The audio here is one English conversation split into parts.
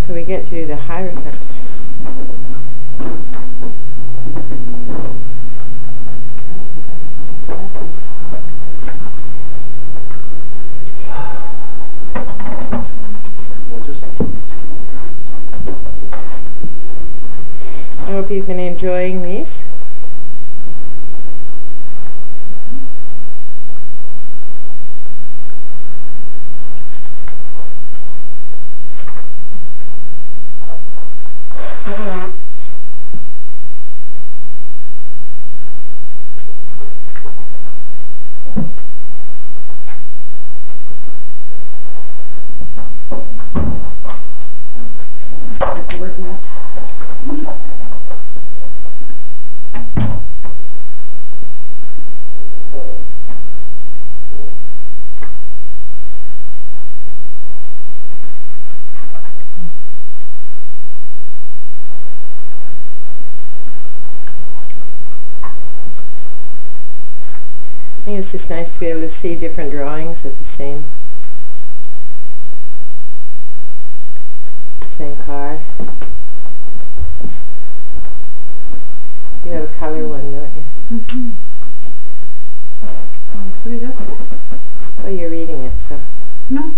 So we get to the Hierophant. I hope you've been enjoying these. I think it's just nice to be able to see different drawings of the same card. You have a color one, don't you? Mm-hmm. Want to put it up there? Oh, you're reading it, so. No.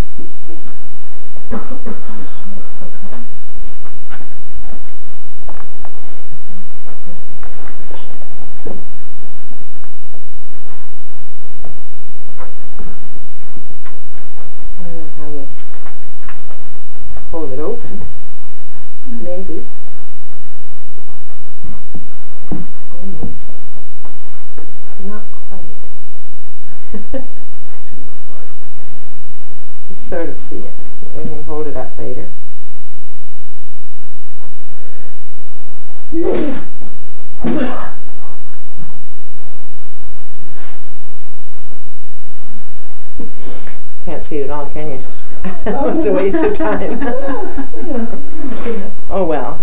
I don't know how to hold it open. Maybe. Almost. Not quite. You sort of see it. I can hold it up later. Can't see it at all, can you? It's a waste of time. Oh well.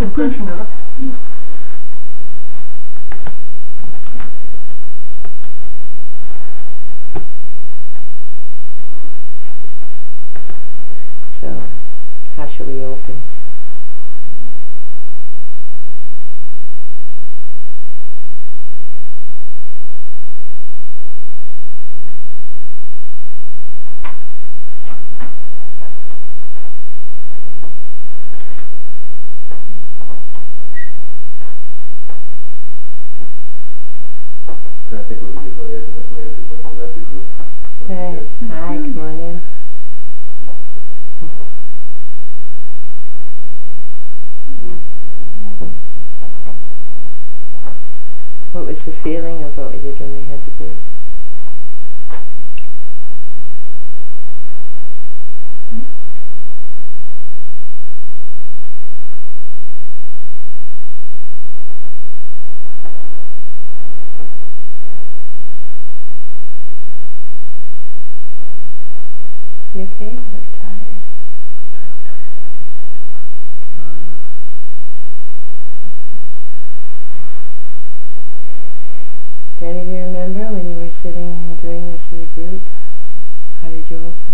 So, how shall we open? I think we did when we had the group. Hey, hi, come on in. What was the feeling of what we did when we had the group? You okay? You look tired. Do any of you remember when you were sitting and doing this in a group? How did you open?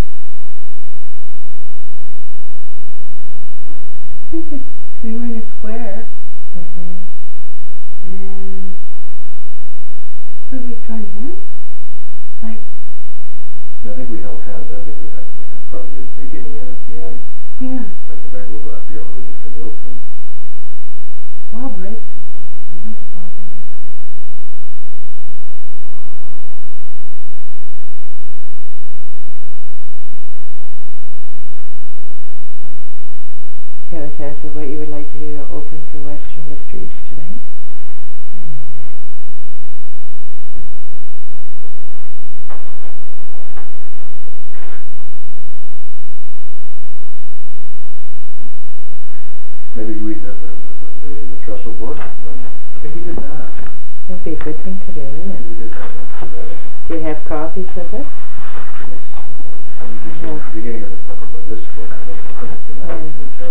We were in a square, Mm-hmm. and what did we join hands? Like, I think we held hands. I think we had probably at the beginning and at the end. yeah, Like I forget what we did for the opening. Bob Ritz. I remember Bob Ritz. Do you have a sense of what you would like to do to open for Western Histories today? Maybe read the trestle board. I think we did that. That'd be a good thing to do, I wouldn't think it? we did that. Do you have copies of it? The beginning of this book. I think it's in that.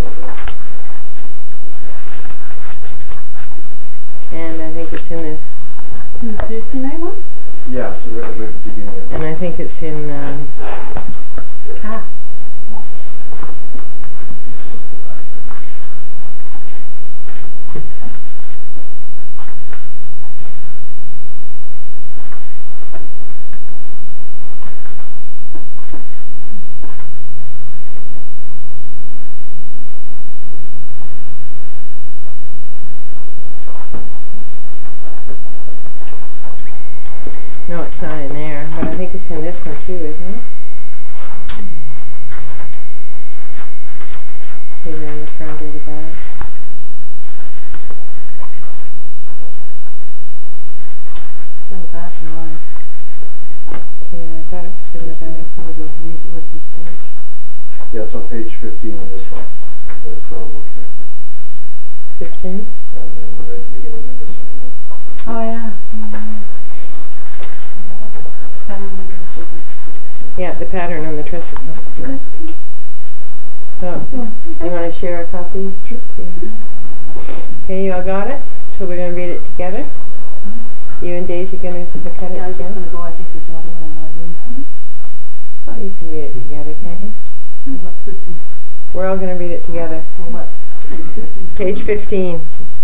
And I think it's in the, In the Thursday night one? Yeah, it's right at the beginning of it. and I think it's in, Ah. No, it's not in there, but I think it's in this one too, isn't it? Either in the front or the back. It's in the back of mine. Yeah, I thought it was in the back. Yeah, it's on page 15 of this one, the Chromebook here. 15? And then right at the beginning of this one. Oh, yeah. Yeah, the pattern on the trestle. So, you want to share a copy? Sure. Okay, you all got it? So we're going to read it together? You and Daisy going to look at it Yeah, I was just together? going to go. I think there's another one in my room. Well, you can read it together, can't you? What, 15? We're all going to read it together. Or what? Page 15.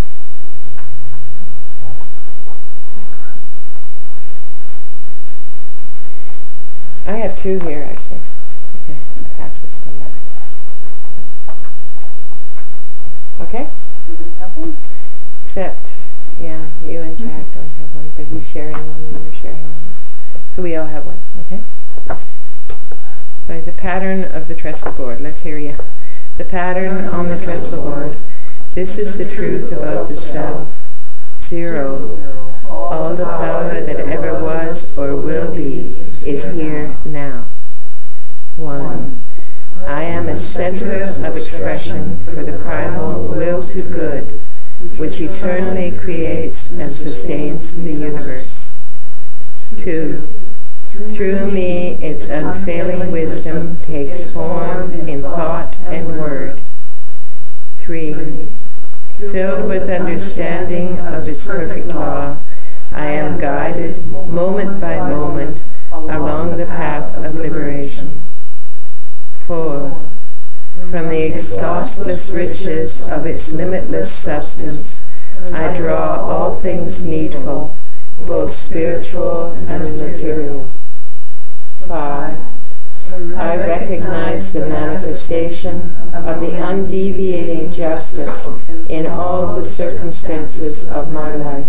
I have two here, actually. Okay, pass this one back. Okay? Everybody have one? Except, yeah, you and Jack don't have one, but he's sharing one and you're sharing one. So we all have one, okay? By the pattern of the trestle board. Let's hear you. The pattern on the trestle board. This is the truth about the self. Zero. All the power that ever was or will be is here now. 1. I am a center of expression for the primal will to good, which eternally creates and sustains the universe. 2. Through me, its unfailing wisdom takes form in thought and word. 3. Filled with understanding of its perfect law, I am guided moment by moment along the path of liberation. 4. From the exhaustless riches of its limitless substance, I draw all things needful, both spiritual and material. 5. I recognize the manifestation of the undeviating justice in all the circumstances of my life.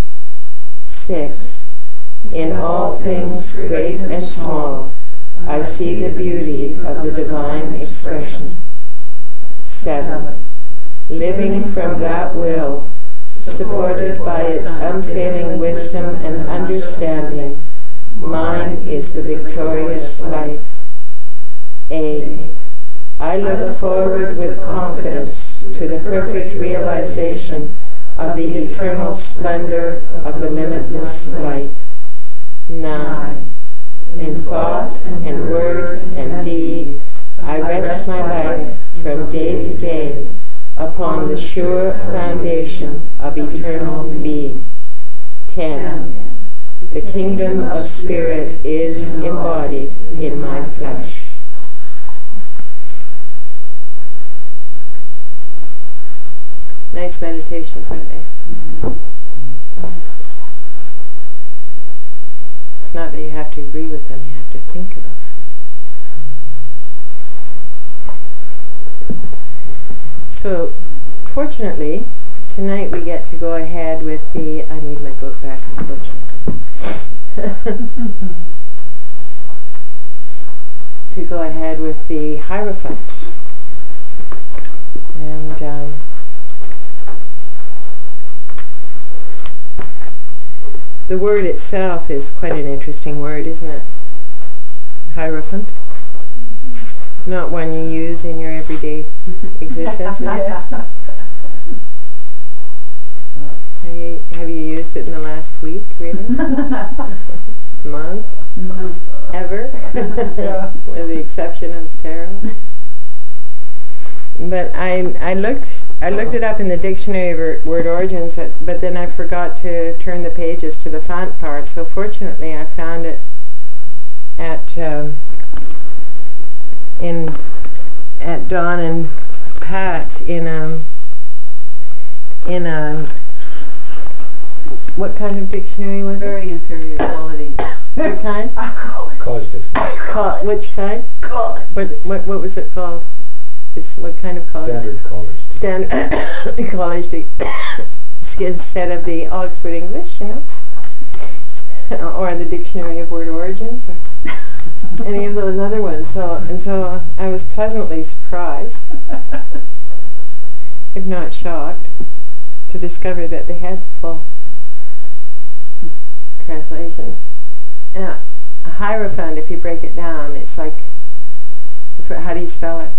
6. In all things great and small, I see the beauty of the divine expression. 7. Living from that will, supported by its unfailing wisdom and understanding, mine is the victorious life. 8. I look forward with confidence to the perfect realization of the eternal splendor of the limitless light. 9. In thought and word and deed, I rest my life from day to day upon the sure foundation of eternal being. 10. The kingdom of spirit is embodied in my flesh. Nice meditations, aren't they? It's not that you have to agree with them, you have to think about them. So, fortunately, tonight we get to go ahead with the, I need my book back, unfortunately. To go ahead with the Hierophant. And the word itself is quite an interesting word, isn't it? Hierophant. Not one you use in your everyday existence, is it? Have you used it in the last week, really? Month? Ever? With the exception of tarot. But I looked it up in the dictionary of word origins, but then I forgot to turn the pages to the font part. So fortunately, I found it at Dawn and Pat's in a what kind of dictionary was it? Very inferior quality. What kind? College dictionary. Which kind? College. What was it called? It's what kind of college? Standard college. Standard college instead of the Oxford English, you know. or the Dictionary of Word Origins, or any of those other ones. So I was pleasantly surprised, if not shocked, to discover that they had full translation. Now, a Hierophant, if you break it down, it's like, how do you spell it?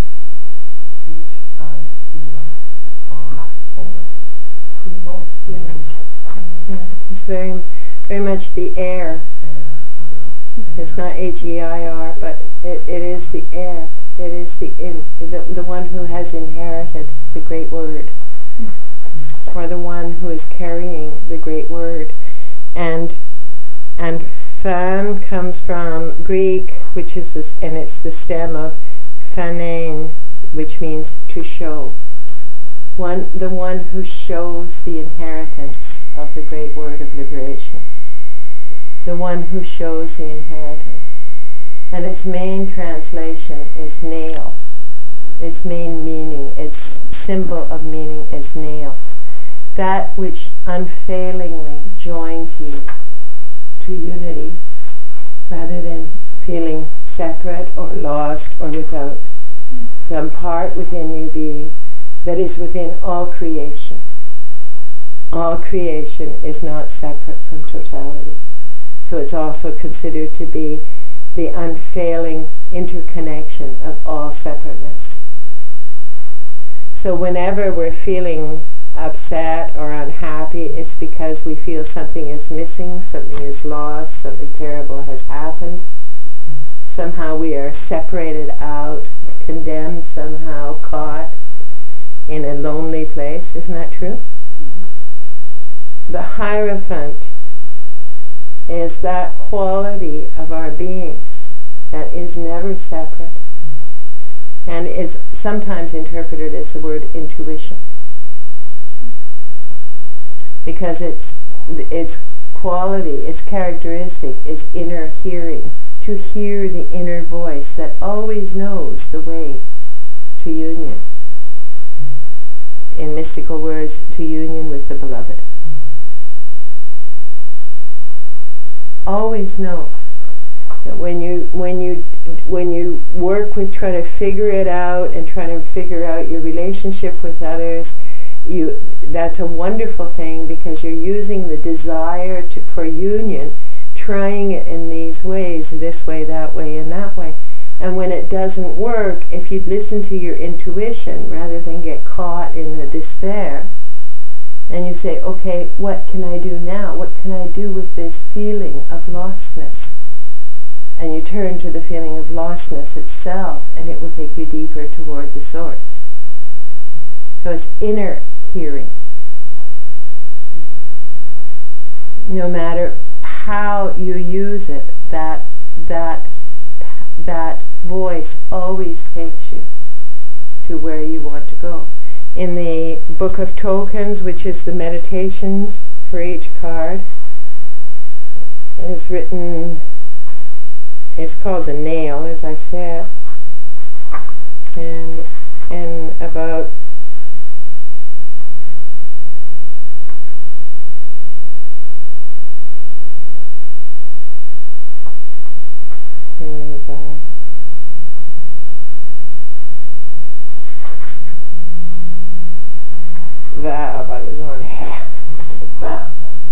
Yeah, it's very, very much the heir. It's not H-E-I-R, but it is the heir. It is the one who has inherited the great word, or the one who is carrying the great word. And phan comes from Greek, which is this, and it's the stem of phanein, which means to show. The one who shows the inheritance of the great word of liberation. The one who shows the inheritance. And its main translation is nail. Its main meaning, its symbol of meaning is nail. That which unfailingly joins you to unity, rather than feeling separate or lost or without. Some part within you being that is within all creation. All creation is not separate from totality. So it's also considered to be the unfailing interconnection of all separateness. So whenever we're feeling upset or unhappy, it's because we feel something is missing, something is lost, something terrible has happened. Somehow we are separated out, condemned, somehow caught in a lonely place. Isn't that true? The Hierophant is that quality of our beings that is never separate, and is sometimes interpreted as the word intuition, because its quality, its characteristic is inner hearing, to hear the inner voice that always knows the way to union. In mystical words, to union with the beloved. Always knows that when you work with trying to figure it out and trying to figure out your relationship with others, that's a wonderful thing, because you're using the desire for union, trying it in these ways, this way, that way, and that way. And when it doesn't work, if you listen to your intuition rather than get caught in the despair, and you say, okay, what can I do now? What can I do with this feeling of lostness? And you turn to the feeling of lostness itself, and it will take you deeper toward the source. So it's inner hearing. No matter how you use it, that voice always takes you to where you want to go. In the Book of Tokens, which is the meditations for each card, it's written, it's called the nail, as I said, and about valve. I was on half instead of valve.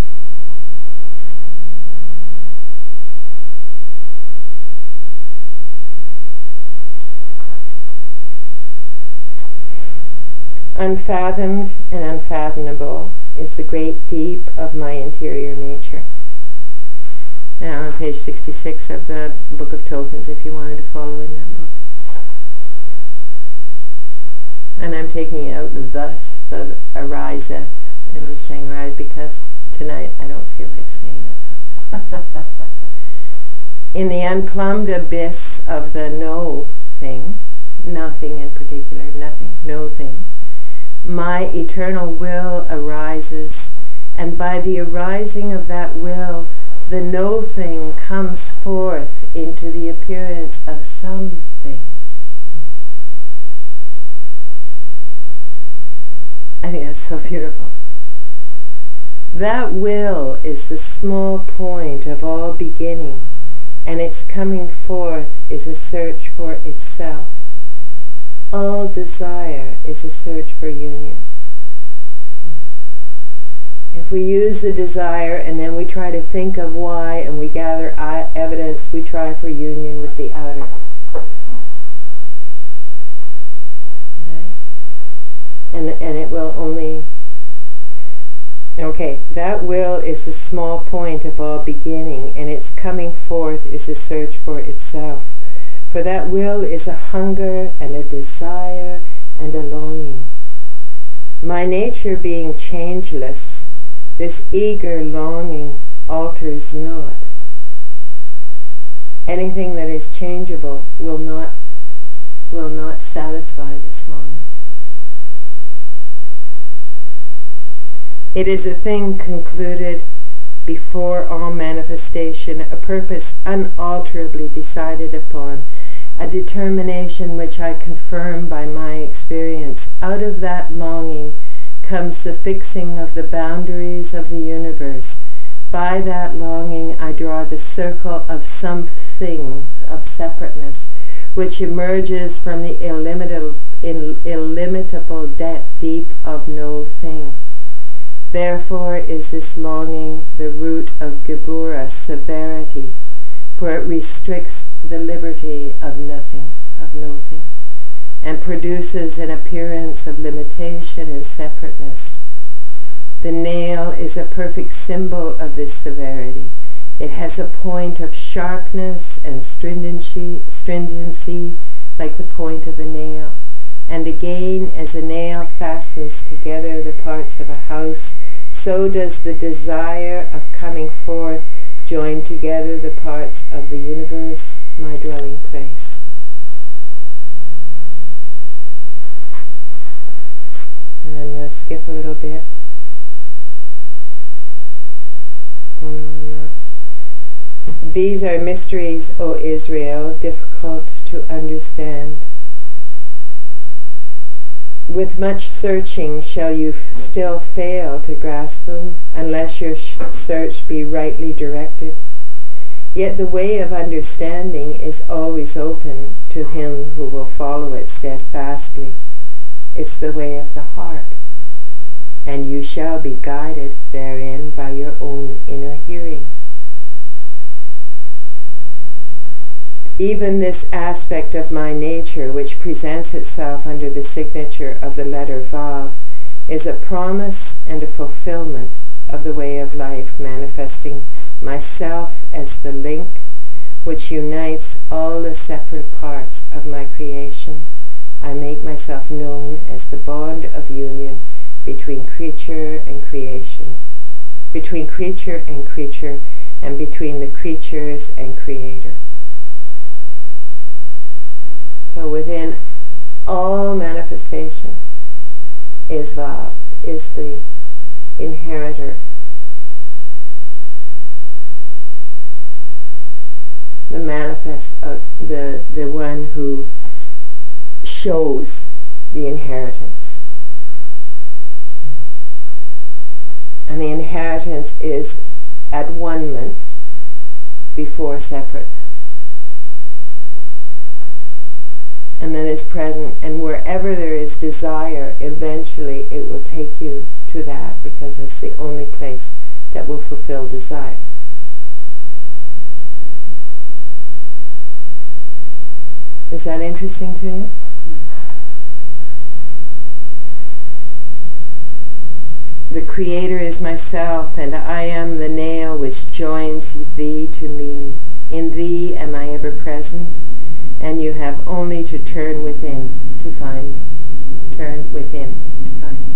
Unfathomed and unfathomable is the great deep of my interior nature. Now on page 66 of the Book of Tokens, if you wanted to follow in that book. And I'm taking out the thus, the ariseth, and just saying right, because tonight I don't feel like saying it. In the unplumbed abyss of the no thing, nothing in particular, nothing, no thing, my eternal will arises, and by the arising of that will, the no thing comes forth into the appearance of something. I think that's so beautiful. That will is the small point of all beginning, and its coming forth is a search for itself. All desire is a search for union. If we use the desire and then we try to think of why and we gather evidence, we try for union with the outer. Right? And it will only... Okay, that will is the small point of all beginning, and its coming forth is a search for itself. For that will is a hunger and a desire and a longing. My nature being changeless, this eager longing alters not. Anything that is changeable will not satisfy this longing. It is a thing concluded before all manifestation, a purpose unalterably decided upon, a determination which I confirm by my experience. Out of that longing comes the fixing of the boundaries of the universe. By that longing I draw the circle of something, of separateness, which emerges from the illimitable deep of no thing. Therefore is this longing the root of Gebura, severity, for it restricts the liberty of nothing, and produces an appearance of limitation and separateness. The nail is a perfect symbol of this severity. It has a point of sharpness and stringency like the point of a nail. And again, as a nail fastens together the parts of a house, so does the desire of coming forth join together the parts of the universe, my dwelling place. And I'm going to skip a little bit. Oh no, I'm not. These are mysteries, O Israel, difficult to understand. With much searching shall you still fail to grasp them, unless your search be rightly directed. Yet the way of understanding is always open to him who will follow it steadfastly. It's the way of the heart, and you shall be guided therein by your own inner hearing. Even this aspect of my nature, which presents itself under the signature of the letter Vav, is a promise and a fulfillment of the way of life, manifesting myself as the link which unites all the separate parts of my creation. I make myself known as the bond of union between creature and creation, between creature, and between the creatures and Creator. So within all manifestation is Vav, is the inheritor, the manifest, the one who shows the inheritance. And the inheritance is at one-ment before separateness. And then is present, and wherever there is desire, eventually it will take you to that, because it's the only place that will fulfill desire. Is that interesting to you? The Creator is myself, and I am the nail which joins thee to me. In thee am I ever present, and you have only to turn within to find me. Turn within to find me.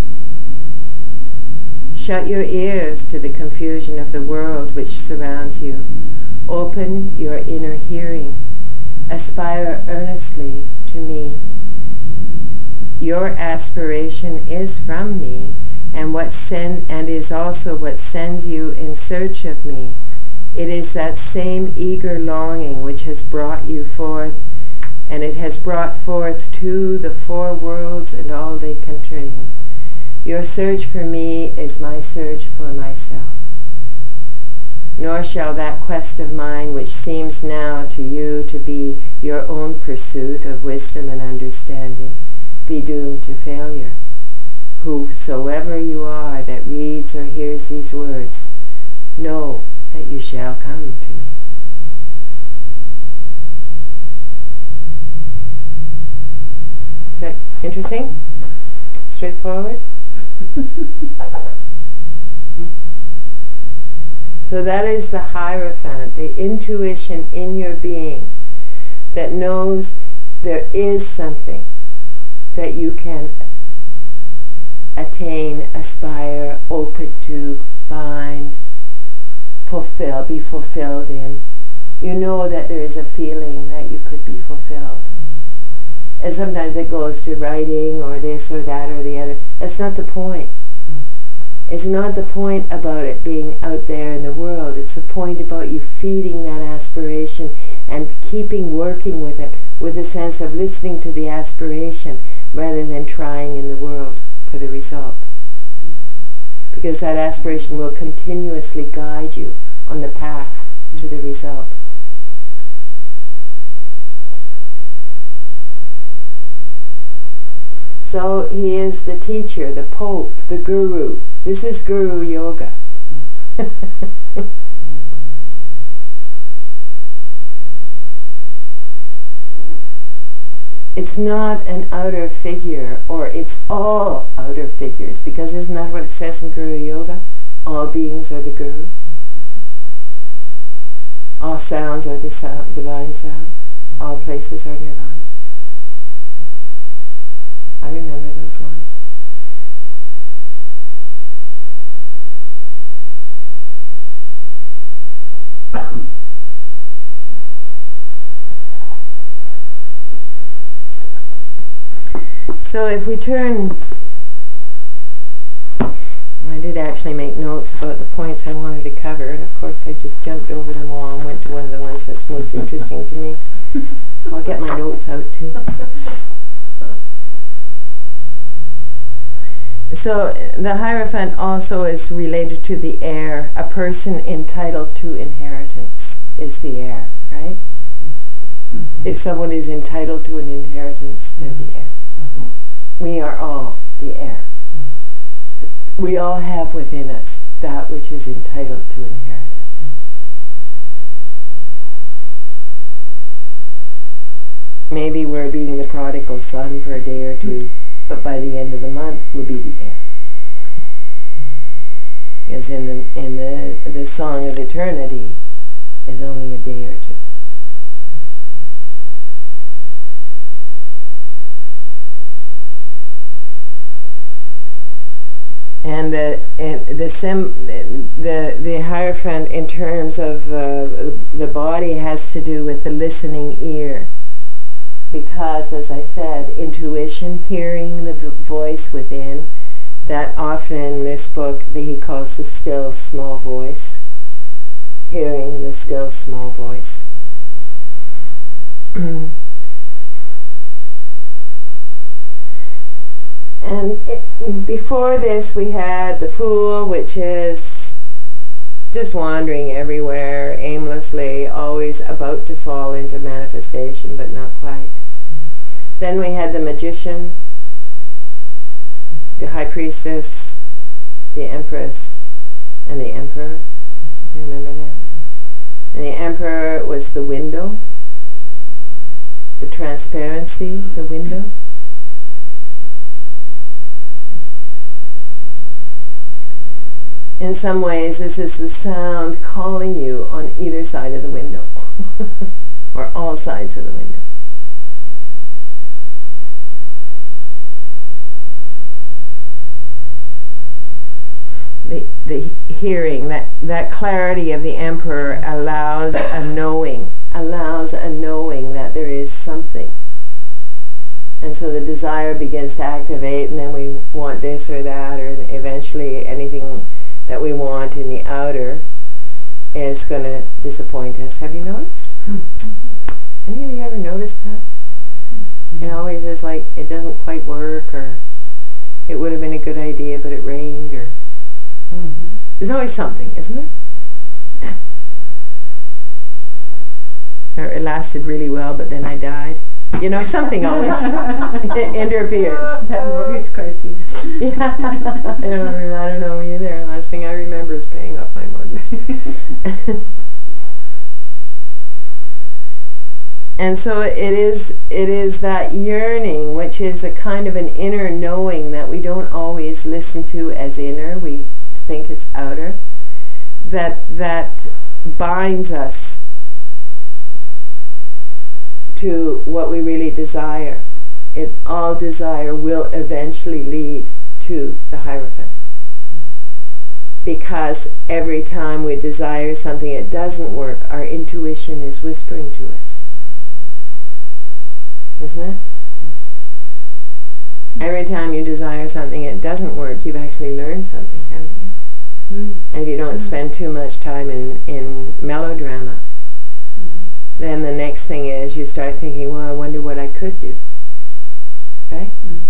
Shut your ears to the confusion of the world which surrounds you. Open your inner hearing. Aspire earnestly to me. Your aspiration is from me, and is also what sends you in search of me. It is that same eager longing which has brought you forth, and it has brought forth too the four worlds and all they contain. Your search for me is my search for myself. Nor shall that quest of mine, which seems now to you to be your own pursuit of wisdom and understanding, be doomed to failure. Whosoever you are that reads or hears these words, know that you shall come to me. Is that interesting? Straightforward? So that is the Hierophant, the intuition in your being that knows there is something that you can attain, aspire, open to, find, fulfill, be fulfilled in. You know that there is a feeling that you could be fulfilled. And sometimes it goes to writing or this or that or the other. That's not the point. It's not the point about it being out there in the world. It's the point about you feeding that aspiration and keeping working with it with a sense of listening to the aspiration rather than trying in the world for the result. Because that aspiration will continuously guide you on the path to the result. So he is the teacher, the Pope, the Guru. This is Guru Yoga. It's not an outer figure, or it's all outer figures, because isn't that what it says in Guru Yoga? All beings are the Guru. All sounds are the sound, divine sound. All places are nirvana. I remember those lines. So if we turn, I did actually make notes about the points I wanted to cover, and of course I just jumped over them all and went to one of the ones that's most interesting to me. So I'll get my notes out too. So the Hierophant also is related to the heir. A person entitled to inheritance is the heir, right? Mm-hmm. If someone is entitled to an inheritance, they're the heir. Mm-hmm. We are all the heir. Mm-hmm. We all have within us that which is entitled to inheritance. Mm-hmm. Maybe we're being the prodigal son for a day or two, but by the end of the month we'll be the heir. As in the Song of Eternity is only a day or two. And the Hierophant in terms of the body has to do with the listening ear. Because, as I said, intuition, hearing the voice within, that often in this book he calls the still small voice. Hearing the still small voice. And before this we had the Fool, which is just wandering everywhere, aimlessly, always about to fall into manifestation, but not quite. Then we had the Magician, the High Priestess, the Empress, and the Emperor. You remember that? And the Emperor was the window, the transparency, the window. In some ways, this is the sound calling you on either side of the window, or all sides of the window. The hearing, that clarity of the Emperor allows a knowing that there is something. And so the desire begins to activate, and then we want this or that, or eventually anything that we want in the outer is going to disappoint us. Have you noticed? Any of you ever noticed that? It always is like it doesn't quite work, or it would have been a good idea, but it rained, or there's always something, isn't there? Or it lasted really well, but then I died. You know, something always interferes. That mortgage cartoon. Yeah, I don't know either. Last thing I remember is paying off my mortgage. And so it is that yearning, which is a kind of an inner knowing that we don't always listen to as inner. We think it's outer. That binds us to what we really desire. All desire will eventually lead to the Hierophant. Because every time we desire something, it doesn't work, our intuition is whispering to us. Isn't it? Every time you desire something, it doesn't work, you've actually learned something, haven't you? And if you don't spend too much time in melodrama, then the next thing is you start thinking, well, I wonder what I could do. Right?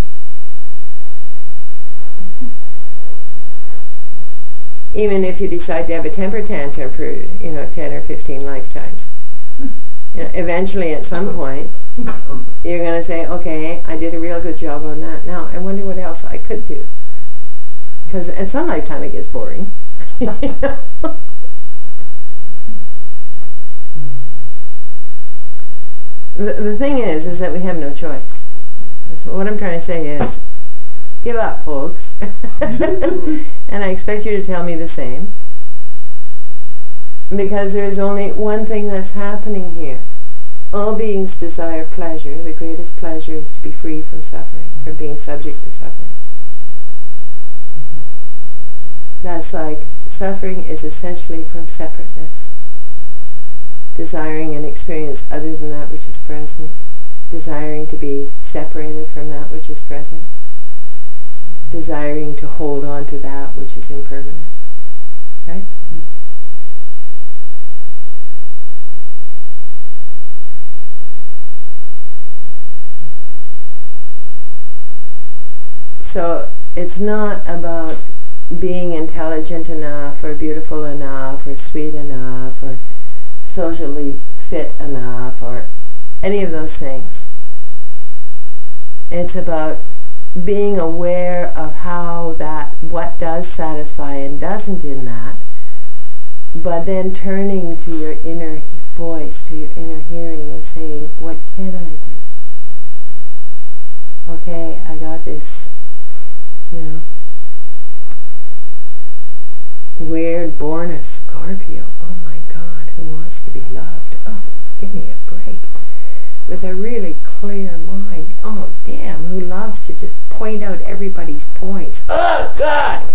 Even if you decide to have a temper tantrum for 10 or 15 lifetimes, eventually at some point you're going to say, okay, I did a real good job on that. Now I wonder what else I could do. Because at some lifetime it gets boring. The thing is that we have no choice. What I'm trying to say is, give up, folks. And I expect you to tell me the same. Because there's only one thing that's happening here. All beings desire pleasure. The greatest pleasure is to be free from suffering, from being subject to suffering. That's like, suffering is essentially from separateness. Desiring an experience other than that which is present. Desiring to be separated from that which is present. Desiring to hold on to that which is impermanent. Right? So it's not about being intelligent enough or beautiful enough or sweet enough or socially fit enough or any of those things. It's about being aware of what does satisfy and doesn't in that, but then turning to your inner voice, to your inner hearing and saying, what can I do? Okay, I got this, weird born a Scorpio. Oh my God, who wants to be loved? Oh, give me a break. With a really clear mind. Oh, damn, who loves to just point out everybody's points. Oh, God!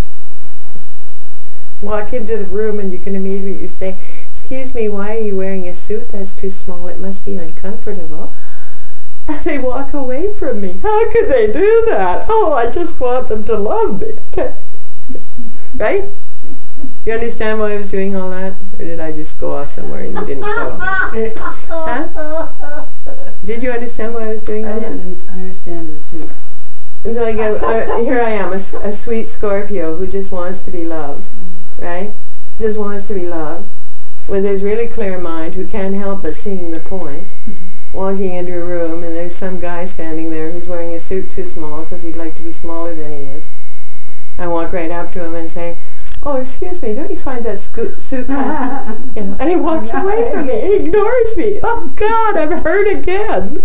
Walk into the room and you can immediately say, excuse me, why are you wearing a suit that's too small? It must be uncomfortable. And they walk away from me. How could they do that? Oh, I just want them to love me. Right? You understand why I was doing all that? Or did I just go off somewhere and you didn't follow me? Huh? Did you understand why I was doing all I that? didn't understand the suit. It's like here I am, a sweet Scorpio who just wants to be loved, right? Just wants to be loved, with his really clear mind who can't help but seeing the point. Walking into a room and there's some guy standing there who's wearing a suit too small because he'd like to be smaller than he is. I walk right up to him and say, oh, excuse me, don't you find that suit kind of, and he walks away from me, he ignores me. Oh God, I'm hurt again.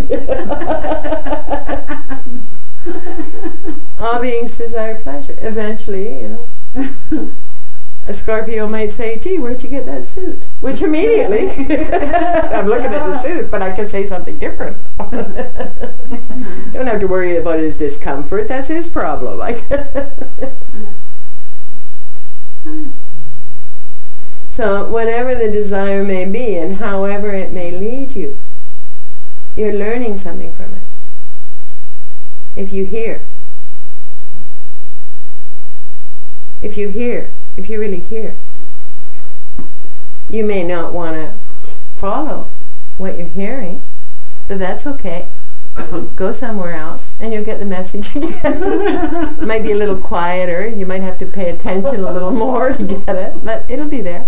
All beings desire pleasure. Eventually, a Scorpio might say, gee, where'd you get that suit? Which immediately, I'm looking at the suit, but I can say something different. Don't have to worry about his discomfort, that's his problem. So whatever the desire may be and however it may lead you, you're learning something from it. If you hear. If you really hear. You may not want to follow what you're hearing, but that's okay. Go somewhere else and you'll get the message again. It might be a little quieter. You might have to pay attention a little more to get it, but it'll be there.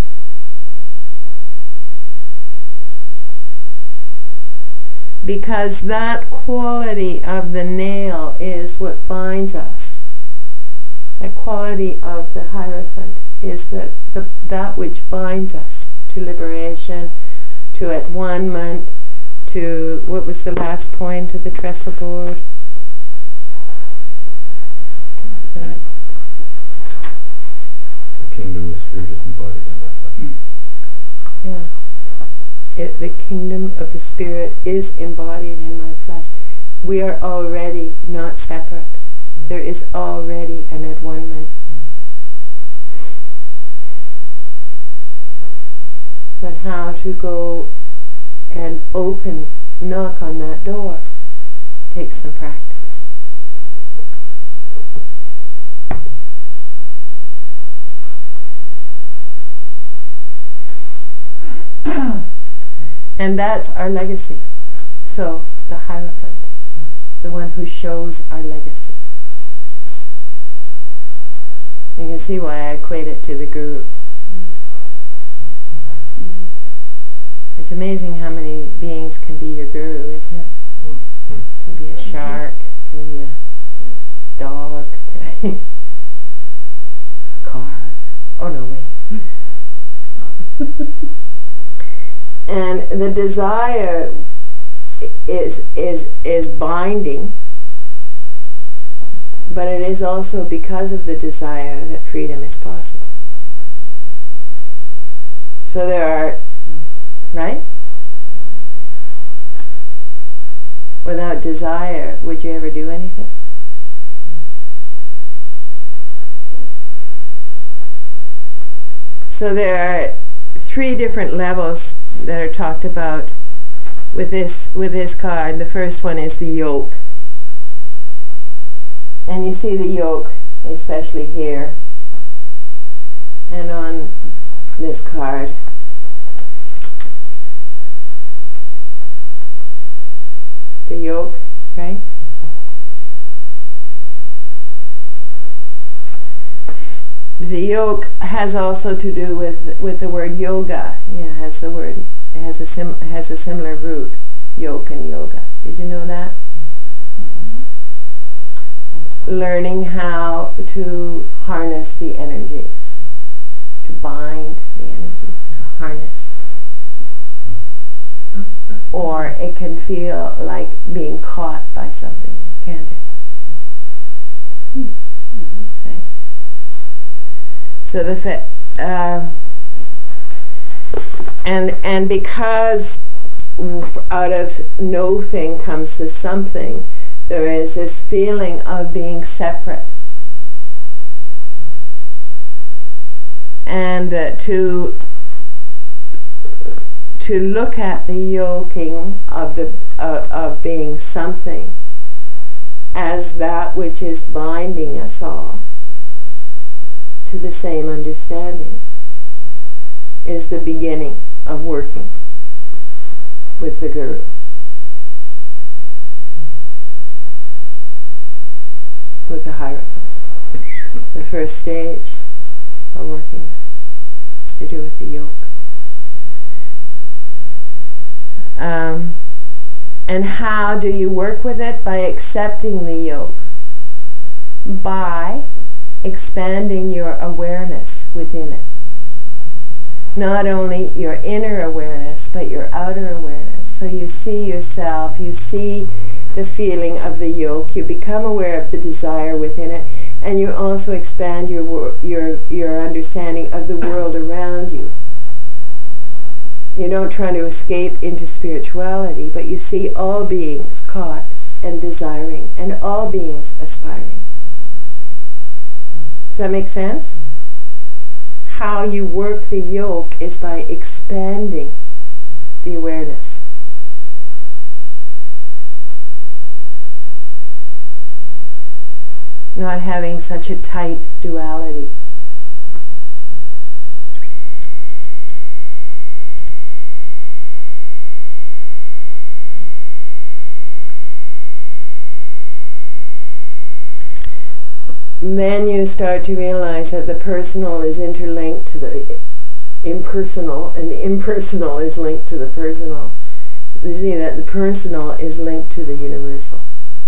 Because that quality of the nail is what binds us. That quality of the Hierophant is that which binds us to liberation, to at-one-ment, to, what was the last point of the trestle board? The kingdom of the spirit is embodied in my flesh. Yeah. The kingdom of the spirit is embodied in my flesh. We are already not separate. There is already an at-one-ment. But how to go and knock on that door takes some practice. And that's our legacy. So, the Hierophant, the one who shows our legacy. You can see why I equate it to the Guru. It's amazing how many beings can be your Guru, isn't it? It can be a shark, it can be a dog, a car. Oh no, wait. And the desire is binding, but it is also because of the desire that freedom is possible. So there are, right? Without desire, would you ever do anything? So there are 3 different levels that are talked about with this card. The first one is the yoke. And you see the yoke, especially here and on this card. The yoke, right? The yoke has also to do with the word yoga. Yeah, it has a similar root, yoke and yoga. Did you know that? Learning how to harness the energies, to bind the energies, to harness. Or it can feel like being caught by something, can't it? Right? So and because out of no thing comes the something, there is this feeling of being separate. And to look at the yoking of being something as that which is binding us all to the same understanding is the beginning of working with the Guru. With the Hierophant. The first stage of working with it is to do with the yoke. And how do you work with it? By accepting the yoke. By expanding your awareness within it. Not only your inner awareness, but your outer awareness. So you see yourself, you see the feeling of the yoke, you become aware of the desire within it, and you also expand your understanding of the world around you. You don't try to escape into spirituality, but you see all beings caught and desiring, and all beings aspiring. Does that make sense? How you work the yoke is by expanding the awareness. Not having such a tight duality. then you start to realize that the personal is interlinked to the impersonal, and the impersonal is linked to the personal. You see that the personal is linked to the universal.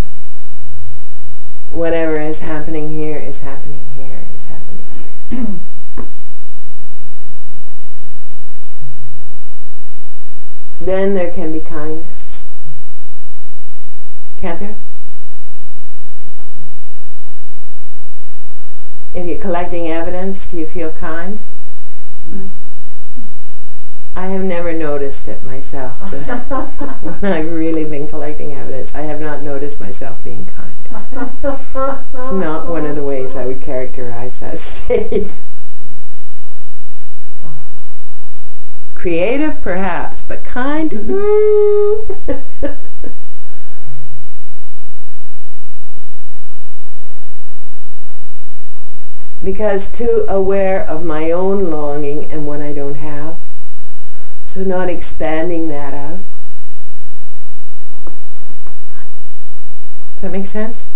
Whatever is happening here is happening here, is happening here. Then there can be kindness. Can't there? If you're collecting evidence, do you feel kind? I have never noticed it myself. When I've really been collecting evidence, I have not noticed myself being kind. It's not one of the ways I would characterize that state. Creative, perhaps, but kind? Because too aware of my own longing and what I don't have. So not expanding that out. Does that make sense?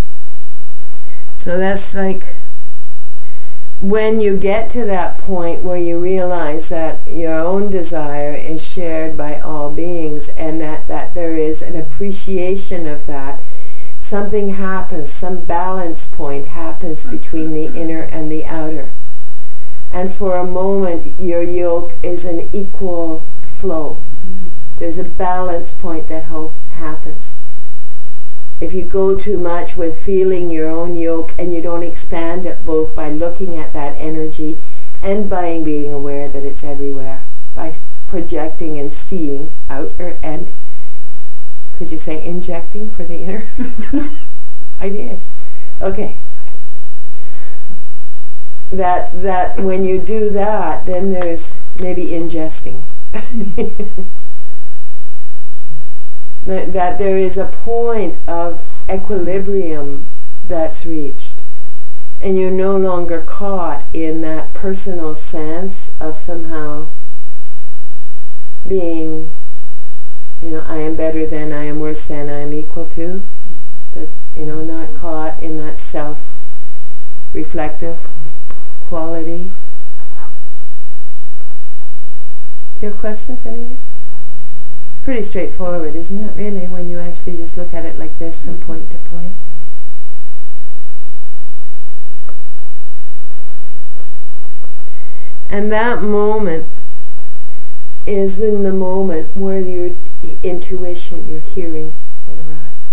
So that's like when you get to that point where you realize that your own desire is shared by all beings, and that there is an appreciation of that, something happens, some balance point happens between the inner and the outer. And for a moment your yoke is an equal flow. There's a balance point that happens. If you go too much with feeling your own yoke and you don't expand it both by looking at that energy and by being aware that it's everywhere, by projecting and seeing outer and, could you say injecting for the inner? I did. Okay. That when you do that, then there's maybe ingesting. That there is a point of equilibrium that's reached, and you're no longer caught in that personal sense of somehow being, I am better than, I am worse than, I am equal to. That, not caught in that self-reflective quality. Do you have questions, anybody? Pretty straightforward, isn't it, really, when you actually just look at it like this from point to point? And that moment is in the moment where your intuition, your hearing will arise.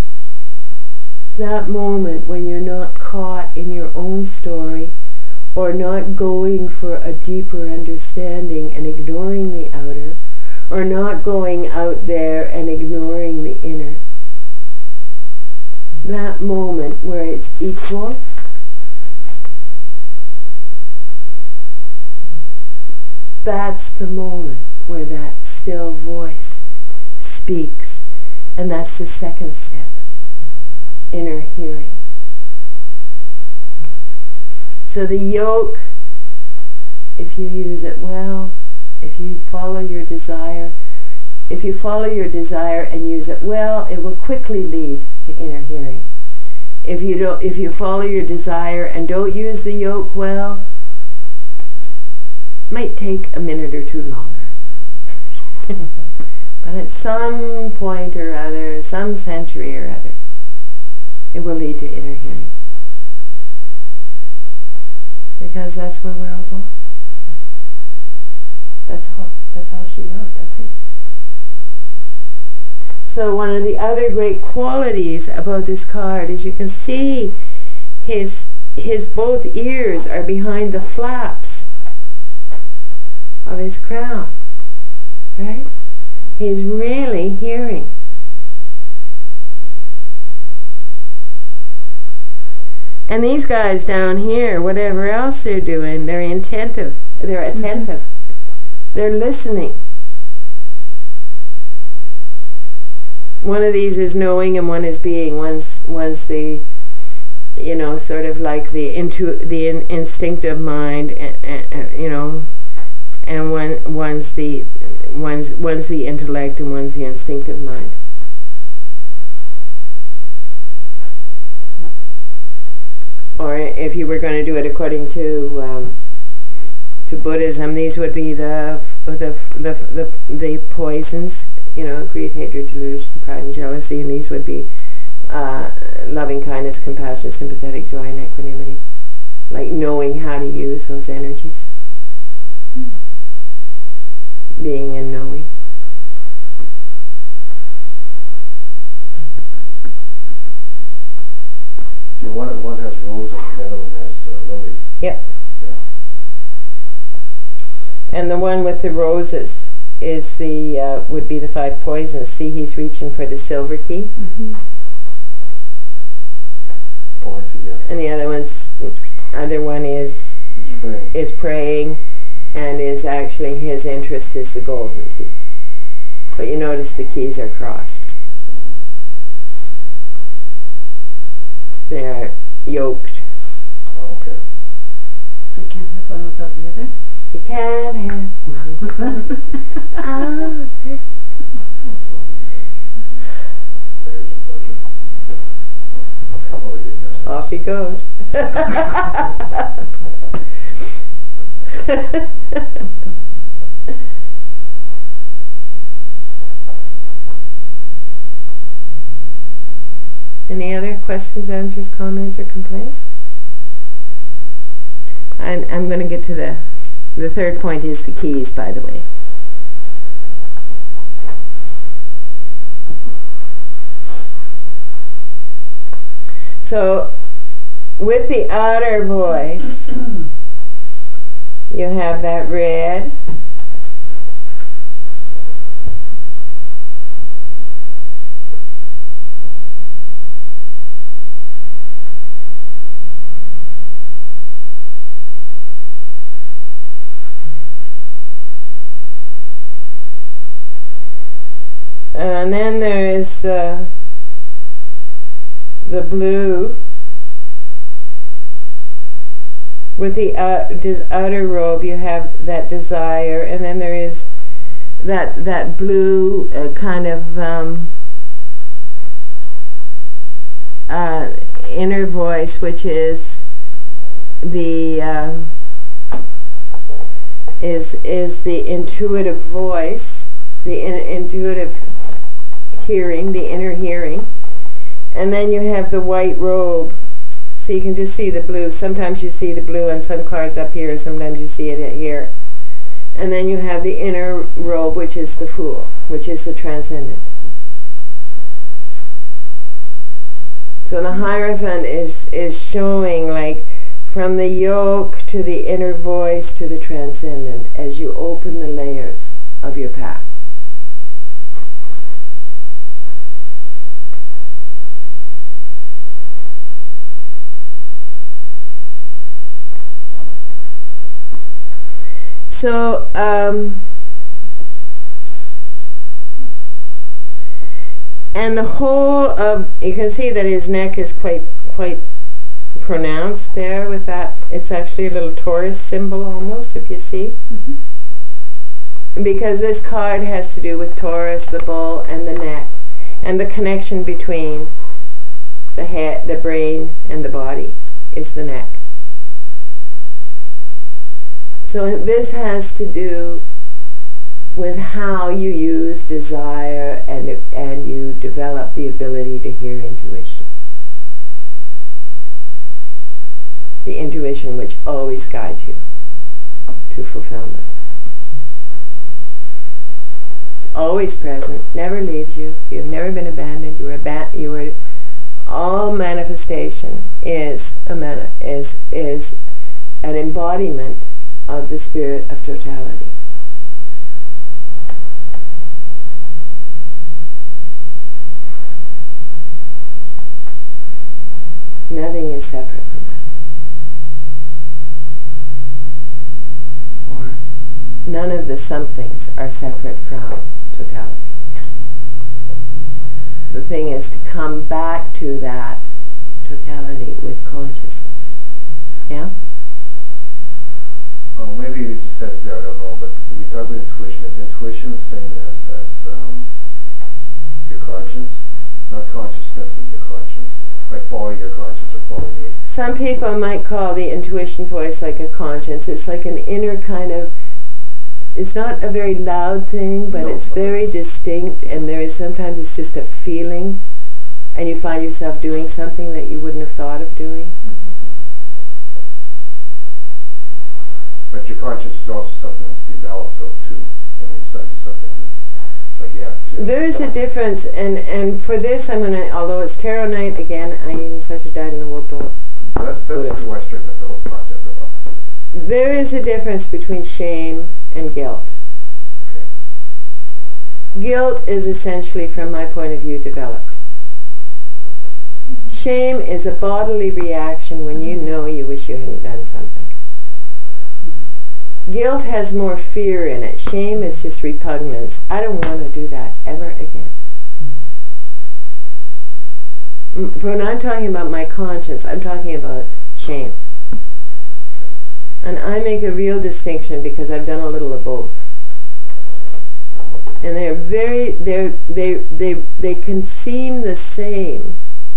That moment when you're not caught in your own story, or not going for a deeper understanding and ignoring the outer, or not going out there and ignoring the inner. That moment where it's equal, that's the moment where that still voice speaks, and that's the second step, inner hearing. So the yoke, if you use it well, if you follow your desire and use it well, it will quickly lead to inner hearing. If you follow your desire and don't use the yoke well, it might take a minute or two longer. But at some point or other, some century or other, it will lead to inner hearing. Because that's where we're all going. That's all she wrote. That's it. So one of the other great qualities about this card is you can see his both ears are behind the flaps of his crown. Right? He's really hearing. And these guys down here, whatever else they're doing, they're attentive. They're listening. One of these is knowing and one is being. One's the, sort of like the instinctive mind, and one's the intellect and one's the instinctive mind. or if you were going to do it according to Buddhism, these would be the poisons, greed, hatred, delusion, pride, and jealousy, and these would be loving kindness, compassion, sympathetic joy, and equanimity, like knowing how to use those energies, being and knowing. See, one has roses and the other one has lilies. Yep. Yeah. And the one with the roses is would be the 5 poisons. See, he's reaching for the silver key. Mm-hmm. Oh, I see, yeah. And the other one is He's praying. praying, and is actually his interest is the golden key. But you notice the keys are crossed. They are yoked. Oh, okay. So you can't have one without the other? You can't have one. Ah, there. That's lovely. Prayers and pleasure. Oh, we did this. Off he goes. Any other questions, answers, comments, or complaints? I'm going to get to the third point is the keys, by the way. So, with the outer voice, you have that red. And then there is the blue with the outer robe. You have that desire, and then there is that blue kind of inner voice, which is the is the intuitive voice, the intuitive hearing, the inner hearing. And then you have the white robe, so you can just see the blue. Sometimes you see the blue on some cards up here, sometimes you see it here. And then you have the inner robe, which is the Fool, which is the transcendent. So the Hierophant is showing, like, from the yoke to the inner voice to the transcendent as you open the layers of your path. So, and the whole of, you can see that his neck is quite pronounced there with that. It's actually a little Taurus symbol almost, if you see. Mm-hmm. Because this card has to do with Taurus, the bull, and the neck, and the connection between the head, the brain, and the body is the neck. So this has to do with how you use desire and you develop the ability to hear intuition. The intuition which always guides you to fulfillment. It's always present, never leaves you. You've never been abandoned. You were all manifestation is an embodiment of the spirit of totality. Nothing is separate from that. Or none of the somethings are separate from totality. The thing is to come back to that totality with consciousness. Yeah? Oh, maybe you just said it there, I don't know, but we talk about intuition. Is intuition the same as your conscience? Not consciousness, but your conscience. like following your conscience or following the... Some people might call the intuition voice like a conscience. It's like an inner kind of, it's not a very loud thing, but No, it's no. very distinct, and there is sometimes it's just a feeling, and you find yourself doing something that you wouldn't have thought of doing. But your conscience is also something that's developed though too. I mean, it's not just something that, like you have to... There is a difference, and for this I'm going to, although it's tarot night, again, I even such a died in the world book. That's Buddhist. the Western concept of... There is a difference between shame and guilt. Okay. Guilt is essentially, from my point of view, developed. Shame is a bodily reaction when you know you wish you hadn't done something. Guilt has more fear in it. Shame is just repugnance. I don't want to do that ever again. When I'm talking about my conscience, I'm talking about shame. And I make a real distinction because I've done a little of both. And they're very, they can seem the same.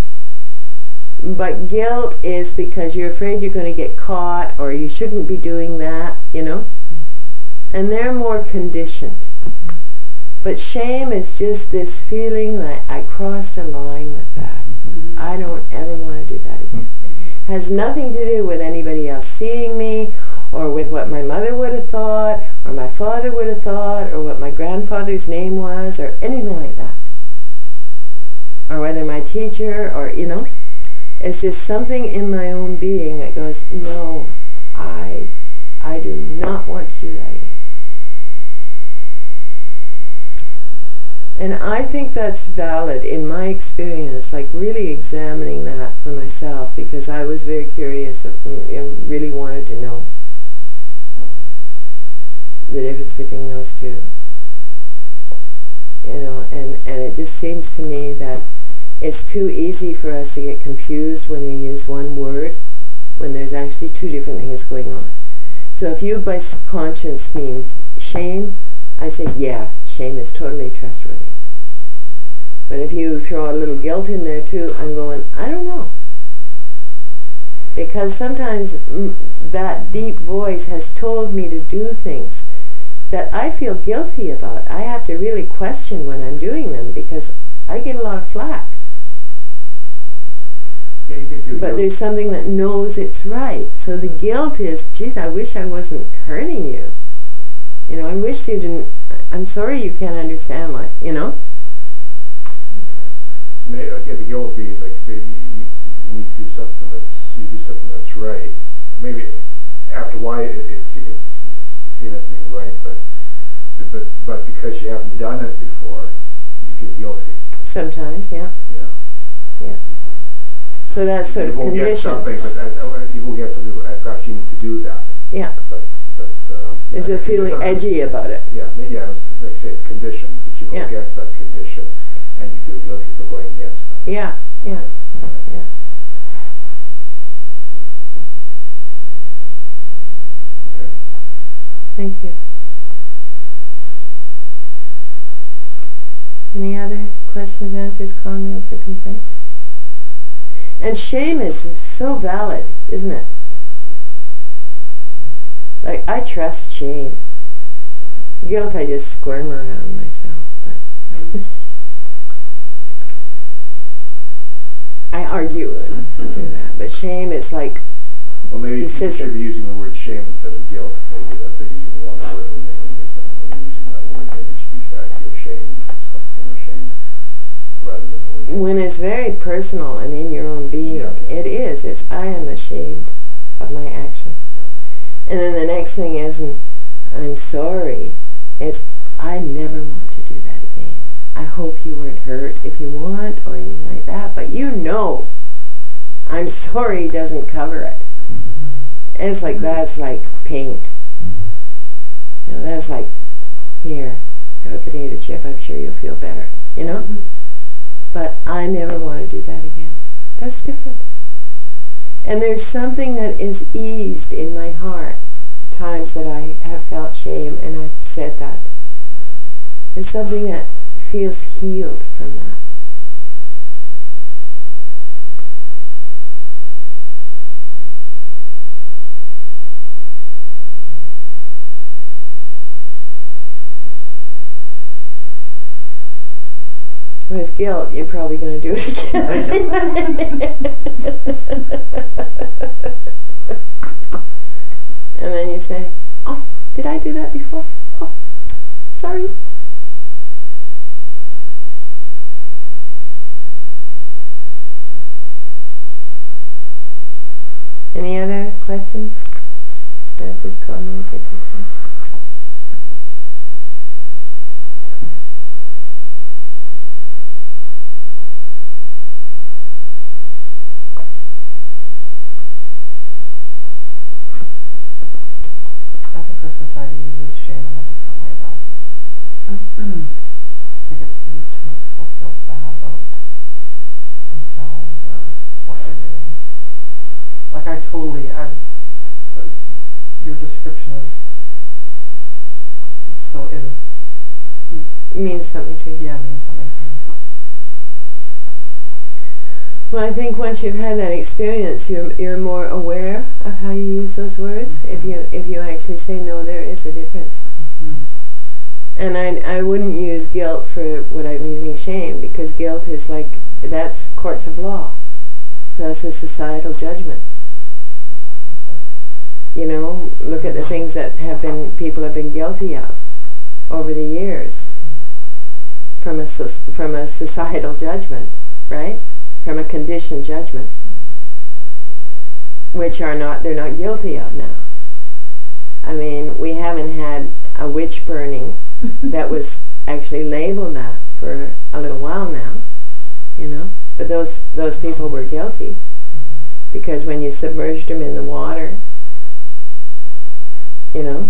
But guilt is because you're afraid you're going to get caught, or you shouldn't be doing that, you know? And they're more conditioned. But shame is just this feeling that I crossed a line with that. I don't ever want to do that again. Has nothing to do with anybody else seeing me, or with what my mother would have thought, or my father would have thought, or what my grandfather's name was, or anything like that. Or whether my teacher, or, you know, it's just something in my own being that goes, no, I do not want to do that again. And I think that's valid in my experience, like really examining that for myself, because I was very curious and really wanted to know the difference between those two. You know, and it just seems to me that it's too easy for us to get confused when we use one word, when there's actually two different things going on. So if you by conscience mean shame, I say, yeah, shame is totally trustworthy. But if you throw a little guilt in there too, I'm going, I don't know. Because sometimes that deep voice has told me to do things that I feel guilty about. I have to really question when I'm doing them, because I get a lot of flack. Yeah, you can feel But guilt. there's something that knows it's right. So the guilt is, geez, I wish I wasn't hurting you. You know, I wish you didn't, I'm sorry you can't understand what, you know? Okay, the guilt would be like maybe you need to do something that's right. Maybe after a while it's seen as being right, but because you haven't done it before, you feel guilty. Sometimes, yeah. Yeah. Yeah. So that's sort of You will get conditioned. something, but you will get something. Perhaps you need to do that. Yeah. But There's a feeling sometimes- edgy about it. Yeah, like I say, it's conditioned, but you go Yeah. against that condition, and you feel guilty for going against that. Yeah, yeah, yeah. Okay. Thank you. Any other questions, answers, comments, or complaints? And shame is so valid, isn't it? Like, I trust shame. Guilt, I just squirm around myself. But I argue and do that. But shame, it's like, Well, maybe you Decisive. should be using the word shame instead of guilt. Maybe that they're using the wrong word when they're using that word. Maybe it should be I feel shamed of something or shamed rather than the word guilt. when it's very personal and in your own being, Yeah. it is. It's, I am ashamed of my action. And then the next thing isn't, I'm sorry. It's, I never want to do that again. I hope you weren't hurt if you want, or anything like that. But you know, I'm sorry doesn't cover it. And it's like, that's like paint. You know, that's like, here, have a potato chip. I'm sure you'll feel better. You know? But I never want to do that again. That's different. And there's something that is eased in my heart times that I have felt shame and I've said that. There's something that feels healed from that. Whereas guilt, you're probably going to do it again. And then you say, oh, did I do that before? Oh, sorry. Any other questions? Answers, comments, or complaints? I think our society uses shame in a different way, though. I think it's used to make people feel bad about themselves or what they're doing. Like your description is Means something to you. Yeah, means something to me. Well, I think once you've had that experience, you're more aware of how you use those words. Mm-hmm. If you actually say, no, there is a difference. Mm-hmm. And I wouldn't use guilt for what I'm using shame, because guilt is like, that's courts of law. So that's a societal judgment. You know, look at the things that people have been guilty of over the years from a societal judgment, right? From a conditioned judgment, which they're not guilty of now. I mean, we haven't had a witch burning that was actually labeled that for a little while now, you know. But those people were guilty, because when you submerged them in the water, you know,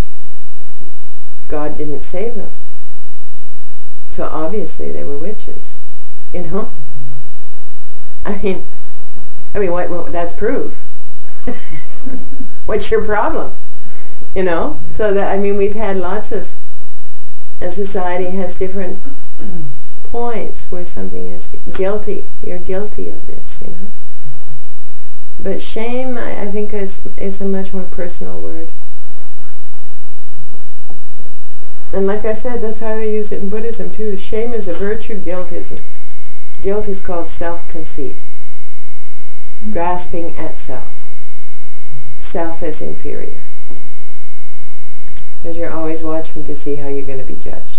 God didn't save them. So obviously they were witches, you know. I mean, what, that's proof. What's your problem? You know? So that, I mean, we've had lots of, a society has different points where something is guilty. You're guilty of this, you know. But shame, I think, is a much more personal word. And like I said, that's how they use it in Buddhism too. Shame is a virtue, guilt isn't. Guilt is called self-conceit. Grasping at self. Self as inferior. Because you're always watching to see how you're going to be judged.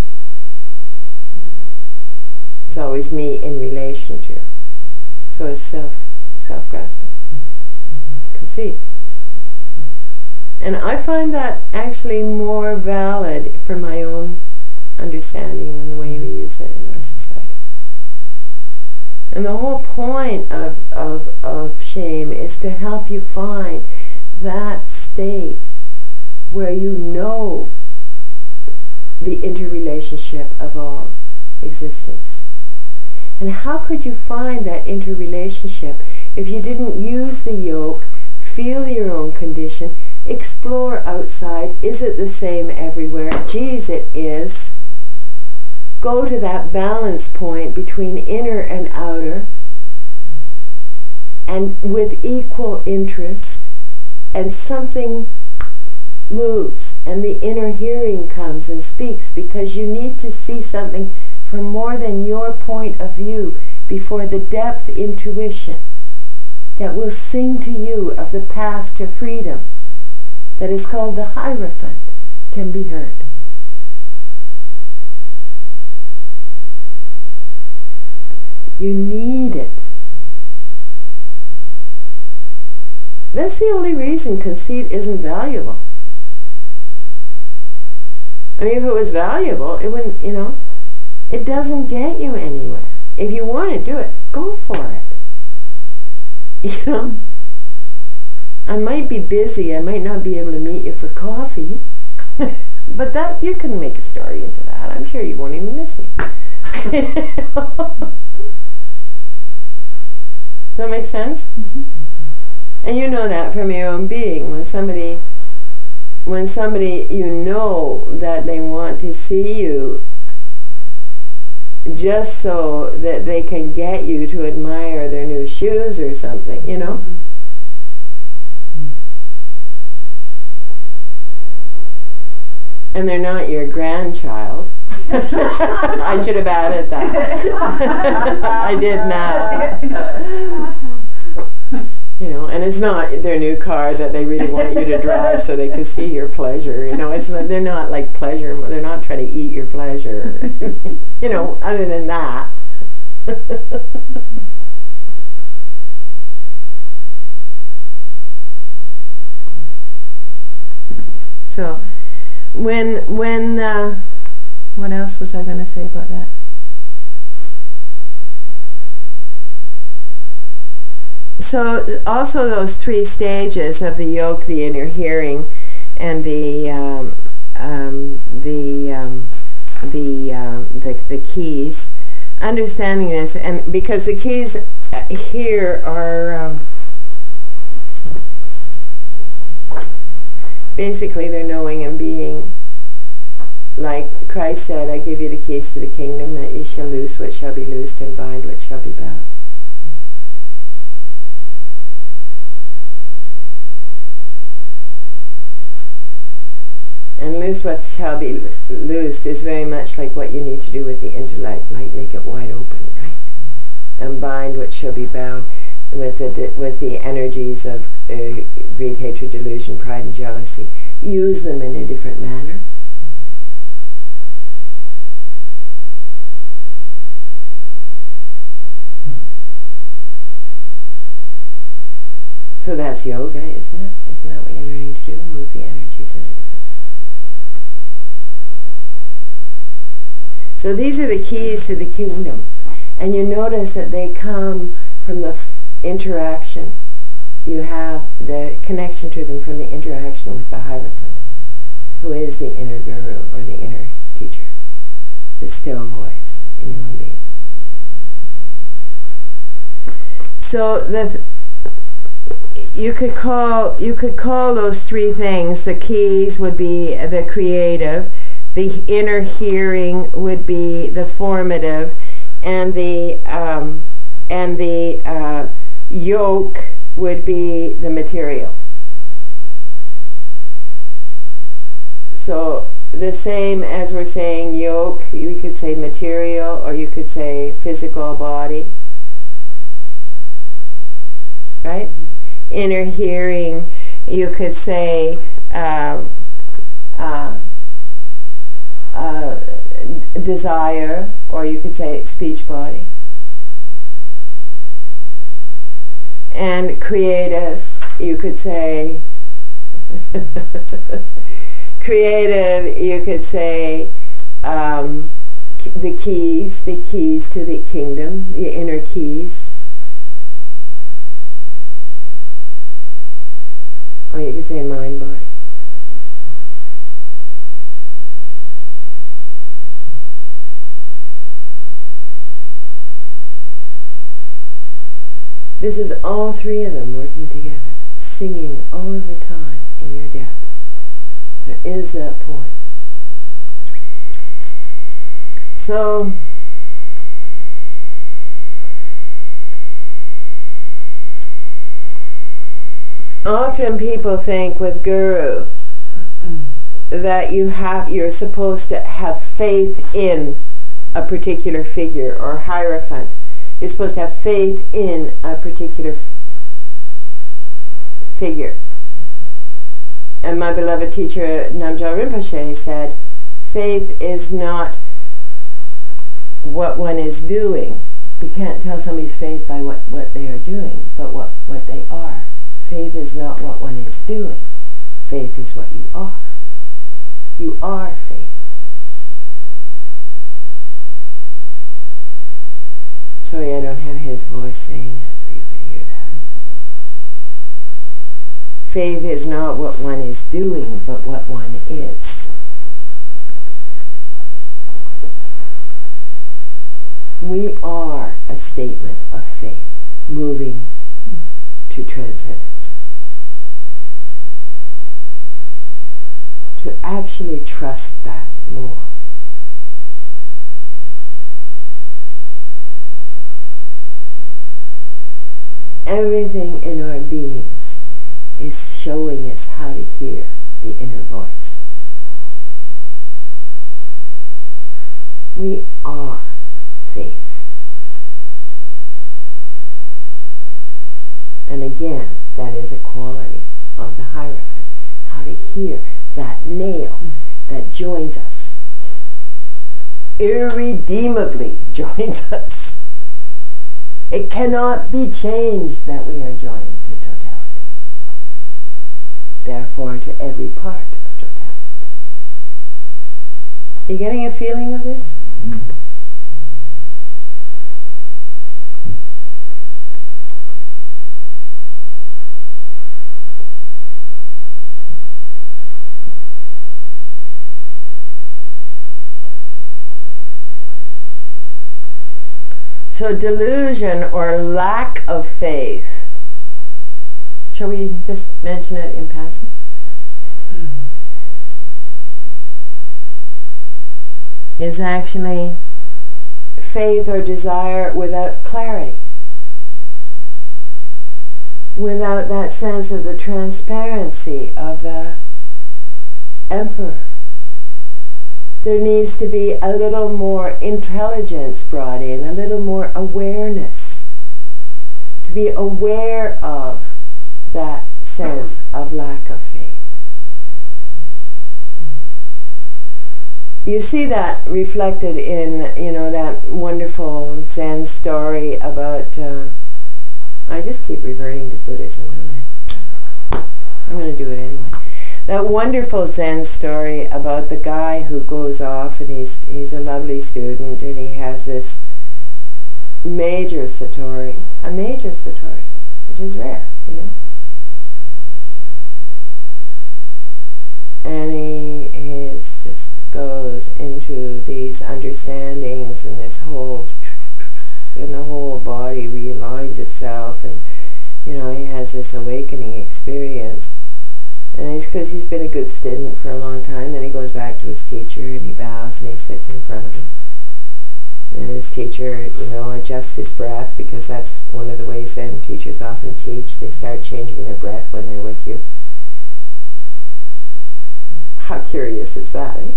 It's always me in relation to. So it's self-grasping. Conceit. And I find that actually more valid for my own understanding than the way we use it in our society. And the whole point of shame is to help you find that state where you know the interrelationship of all existence. And how could you find that interrelationship if you didn't use the yoke, feel your own condition, explore outside? Is it the same everywhere? Geez, it is. Go to that balance point between inner and outer, and with equal interest, and something moves, and the inner hearing comes and speaks, because you need to see something from more than your point of view before the depth intuition that will sing to you of the path to freedom, that is called the Hierophant, can be heard. You need it. That's the only reason conceit isn't valuable. I mean, if it was valuable, it wouldn't, you know, it doesn't get you anywhere. If you want to do it, go for it. You know? I might be busy, I might not be able to meet you for coffee, but that, you can make a story into that. I'm sure you won't even miss me. Does that make sense? Mm-hmm. And you know that from your own being. When somebody you know that they want to see you just so that they can get you to admire their new shoes or something, you know? Mm-hmm. And they're not your grandchild. I should have added that. I did now. You know, and it's not their new car that they really want you to drive so they can see your pleasure. You know, it's not, they're not like pleasure. They're not trying to eat your pleasure. You know, other than that. So, when what else was I going to say about that? So also those three stages of the yoke, the inner hearing, and the keys. Understanding this, and because the keys here are basically they're knowing and being. Like Christ said, I give you the keys to the kingdom, that you shall loose what shall be loosed and bind what shall be bound. And loose what shall be loosed is very much like what you need to do with the intellect, like make it wide open, right? And bind what shall be bound with the energies of greed, hatred, delusion, pride, and jealousy. Use them in a different manner. So that's yoga, isn't it? Isn't that what you're learning to do? Move the energies in a different way. So these are the keys to the kingdom. And you notice that they come from the interaction. You have the connection to them from the interaction with the Hierophant, who is the inner guru or the inner teacher, the still voice in your own being. So you could call those three things. The keys would be the creative, the inner hearing would be the formative, and the yoke would be the material. So the same as we're saying yoke, you could say material, or you could say physical body, right? Inner hearing, you could say desire, or you could say speech body. And creative, you could say creative, you could say the keys to the kingdom, the inner keys. Or you could say mind body. This is all three of them working together, singing all of the time in your depth. There is that point. So, often people think with Guru that you're supposed to have faith in a particular figure or Hierophant. You're supposed to have faith in a particular figure. And my beloved teacher Namgyal Rinpoche said, faith is not what one is doing. You can't tell somebody's faith by what they are doing, but what they are. Faith is not what one is doing. Faith is what you are. You are faith. Sorry, I don't have his voice saying it, so you could hear that. Faith is not what one is doing, but what one is. We are a statement of faith, moving to transcendence. To actually trust that more. Everything in our beings is showing us how to hear the inner voice. We are faith. And again, that is a quality of the Hierophant. How to hear that nail that joins us. Irredeemably joins us. It cannot be changed that we are joined to totality. Therefore, to every part of totality. You getting a feeling of this? So delusion or lack of faith. Shall we just mention it in passing? Is actually faith or desire without clarity. Without that sense of the transparency of the emperor. There needs to be a little more intelligence brought in, a little more awareness. To be aware of that sense of lack of faith. You see that reflected in, that wonderful Zen story about, I just keep reverting to Buddhism, don't I? I'm going to do it anyway. That wonderful Zen story about the guy who goes off and he's a lovely student and he has this major satori, which is rare, And he just goes into these understandings and the whole body realigns itself and, he has this awakening experience. And it's because he's been a good student for a long time. Then he goes back to his teacher and he bows and he sits in front of him. And his teacher, adjusts his breath, because that's one of the ways Zen teachers often teach. They start changing their breath when they're with you. How curious is that, eh?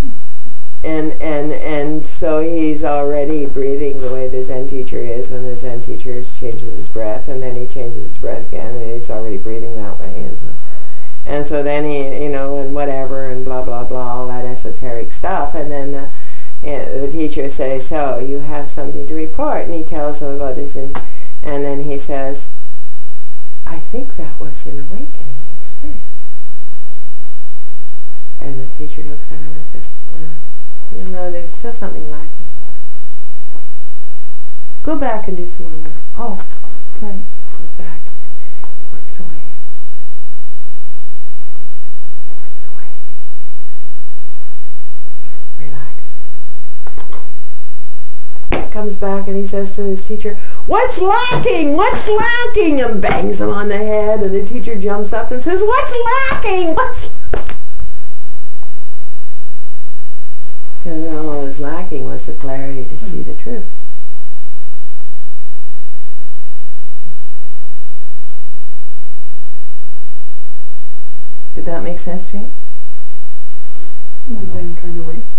And so he's already breathing the way the Zen teacher is when the Zen teacher changes his breath, and then he changes his breath again, and he's already breathing that way. And so then he, and whatever, and blah, blah, blah, all that esoteric stuff. And then the teacher says, so you have something to report. And he tells him about this. And then he says, I think that was an awakening experience. And the teacher looks at him and says, there's still something lacking. Go back and do some more work. Oh, right. Goes back, works away. Comes back and he says to his teacher, what's lacking? What's lacking? And bangs him on the head, and the teacher jumps up and says, what's lacking? Because all that was lacking was the clarity to see the truth. Did that make sense to you? Zen kind of way.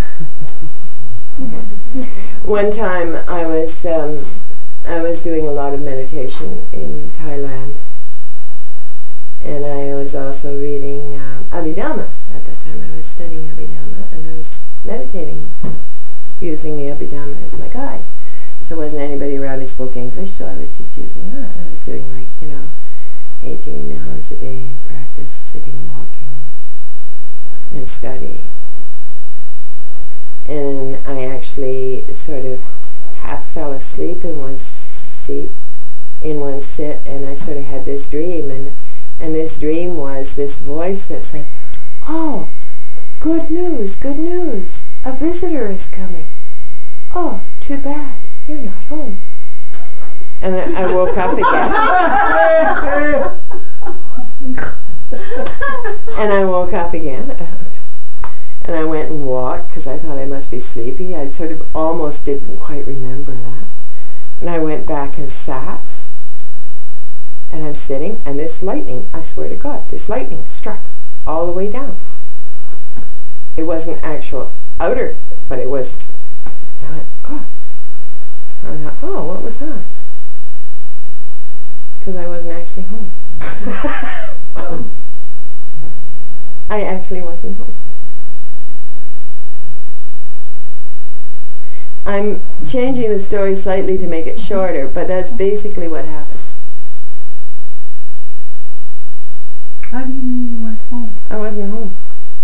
One time I was doing a lot of meditation in Thailand, and I was also reading Abhidhamma. At that time I was studying Abhidhamma, and I was meditating using the Abhidhamma as my guide. So there wasn't anybody around who spoke English, so I was just using that. I was doing 18 hours a day practice, sitting, walking, and studying. And I actually sort of half fell asleep in one sit, and I sort of had this dream, and this dream was this voice that said, oh, good news, a visitor is coming. Oh, too bad, you're not home. And I woke up again. And I went and walked because I thought I must be sleepy. I sort of almost didn't quite remember that. And I went back and sat. And I'm sitting, and this lightning, I swear to God, this lightning struck all the way down. It wasn't actual outer, but it was I thought, oh, what was that? Because I wasn't actually home. I actually wasn't home. I'm changing the story slightly to make it shorter, but that's basically what happened. How do you mean you weren't home? I wasn't home.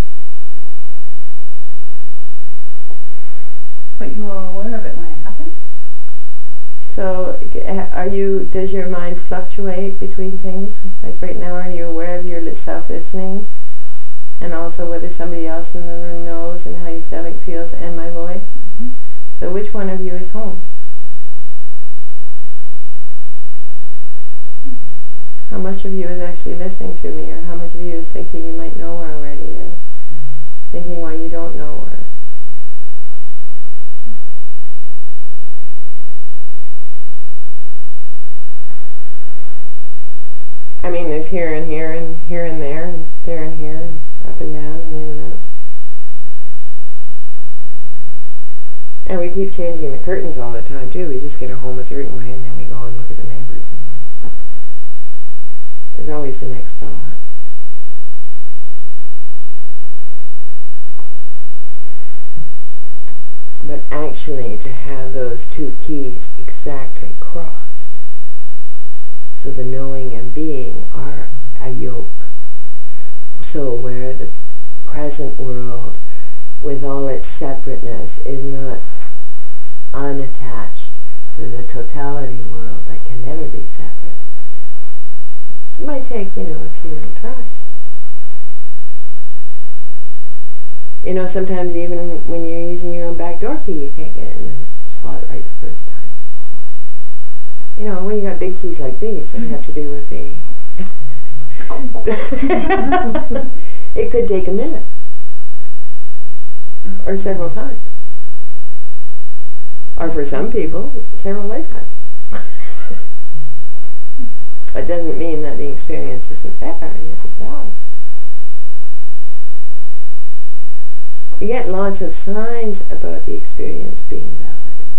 But you were aware of it when it happened? So, does your mind fluctuate between things? Like right now, are you aware of your self-listening? And also whether somebody else in the room knows and how your stomach feels and my voice? Mm-hmm. So which one of you is home? How much of you is actually listening to me, or how much of you is thinking you might know her already, or thinking why you don't know her? I mean, there's here and here and here and there and there and here and up and down and in and out. And we keep changing the curtains all the time too. We just get home a certain way and then we go and look at the neighbors. And there's always the next thought. But actually to have those two keys exactly crossed, so the knowing and being are a yoke. So where the present world with all its separateness is not unattached to the totality world that can never be separate. It might take, a few little tries. Sometimes even when you're using your own back door key, you can't get it in the slot right the first time. When you got big keys like these, they have to do with the... It could take a minute. Or several times. Or for some people, several lifetimes. But doesn't mean that the experience isn't there and isn't valid. You get lots of signs about the experience being valid.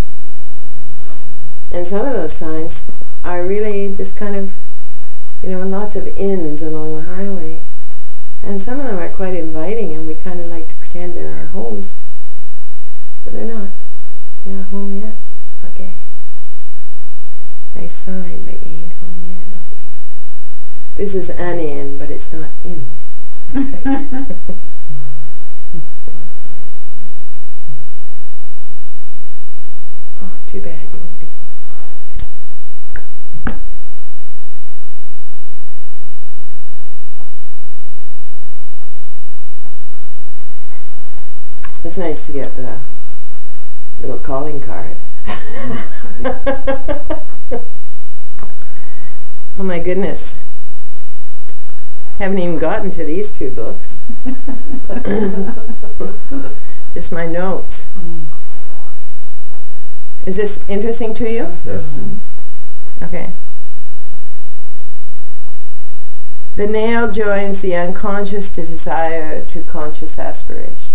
And some of those signs are really just kind of, lots of inns along the highway. And some of them are quite inviting, and we kind of like to pretend they're our homes. But they're not. You're not home yet. Okay. Nice sign, but you ain't home yet. Okay. This is an inn, but it's not in. Oh, too bad you won't be. It's nice to get the little calling card. Oh my goodness. Haven't even gotten to these two books. Just my notes. Is this interesting to you? Yes. Okay. The nail joins the unconscious to desire to conscious aspiration.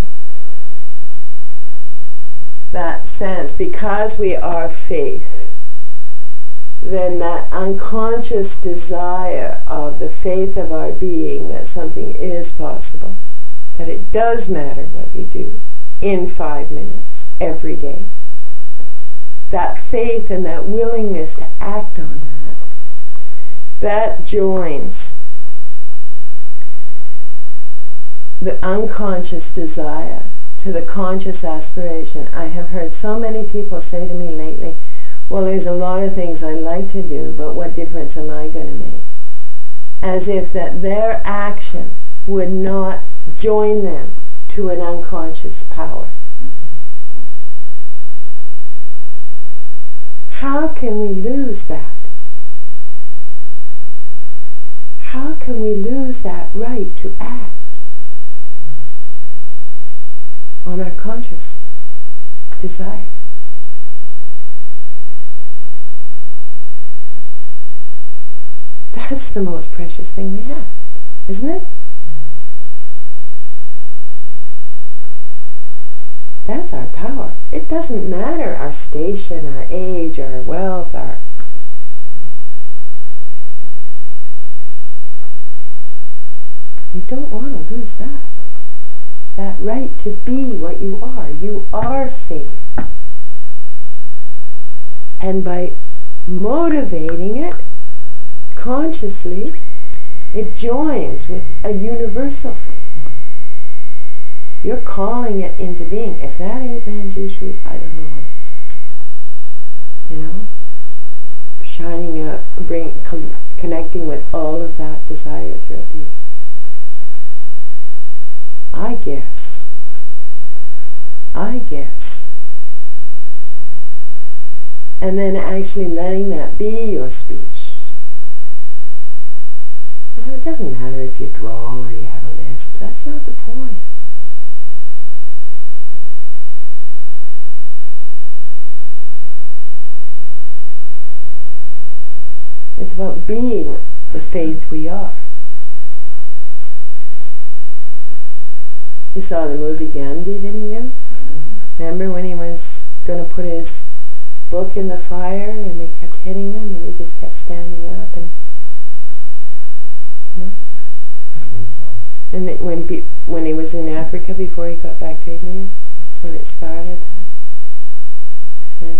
That sense, because we are faith, then that unconscious desire of the faith of our being that something is possible, that it does matter what you do in 5 minutes every day. That faith and that willingness to act on that joins the unconscious desire to the conscious aspiration. I have heard so many people say to me lately, well, there's a lot of things I'd like to do, but what difference am I going to make? As if that their action would not join them to an unconscious power. How can we lose that? How can we lose that right to act on our conscious desire? That's the most precious thing we have, isn't it? That's our power. It doesn't matter our station, our age, our wealth, our... You don't want to lose that. That right to be what you are. You are faith. And by motivating it consciously, it joins with a universal faith. You're calling it into being. If that ain't Manjushri, I don't know what is. You know? Shining up, connecting with all of that desire throughout the years. I guess. And then actually letting that be your speech. You know, it doesn't matter if you drawl or you have a lisp. That's not the point. It's about being the faith we are. You saw the movie Gandhi, didn't you? Remember when he was going to put his book in the fire and they kept hitting him and he just kept standing up and... You know? And when he was in Africa before he got back to India, that's when it started. And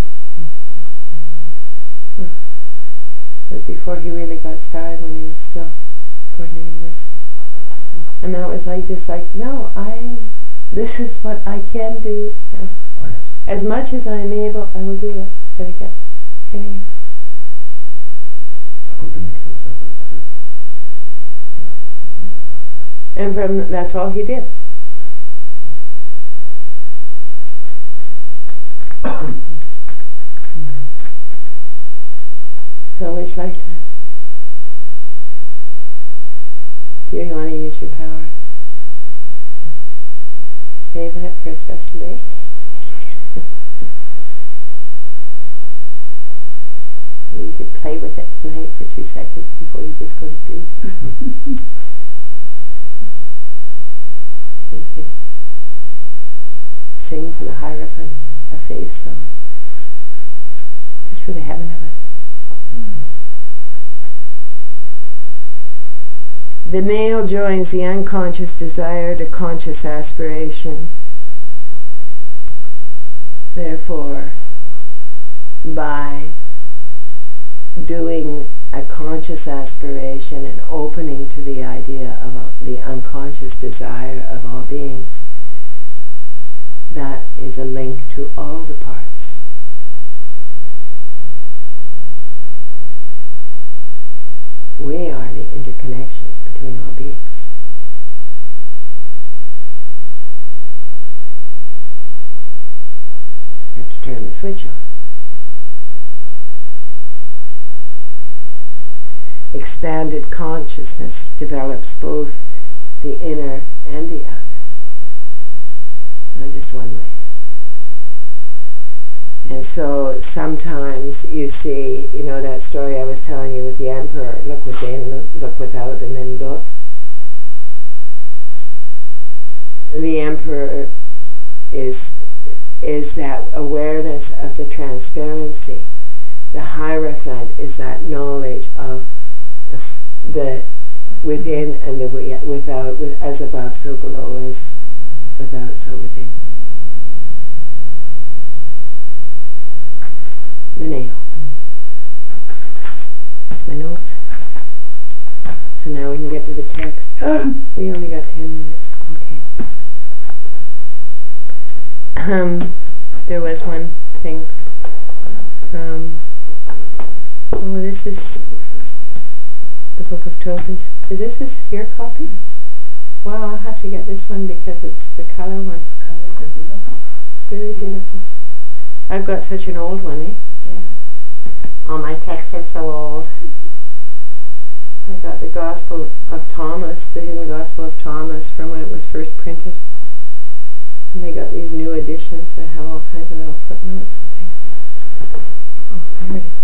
it was before he really got started, when he was still going to university. And that was just like, no, this is what I can do. Oh, yes. As much as I am able, I will do it. I kept hitting him. Opening so separate too. And that's all he did. So which lifetime? Do you want to use your power? Saving it for a special day? You could play with it tonight for 2 seconds before you just go to sleep. You could sing to the Hierophant a faith song. Just for the heaven of it. The nail joins the unconscious desire to conscious aspiration. Therefore, by doing a conscious aspiration and opening to the idea of the unconscious desire of all beings, that is a link to all the parts. We are the interconnection between all beings. Start to turn the switch on. Expanded consciousness develops both the inner and the outer, not just one way. And so sometimes you see, that story I was telling you with the emperor, look within, look without, and then look. The emperor is that awareness of the transparency. The Hierophant is that knowledge of the within and the without, as above, so below, as without, so within. The nail. That's my notes. So now we can get to the text. We only got 10 minutes. Okay. There was one thing from... Oh, this is the Book of Tokens. Is this your copy? Well, I'll have to get this one because it's the color one. It's really beautiful. I've got such an old one, eh? Yeah. All my texts are so old. I got the Gospel of Thomas, the Hidden Gospel of Thomas, from when it was first printed. And they got these new editions that have all kinds of little footnotes and things. Oh, there it is.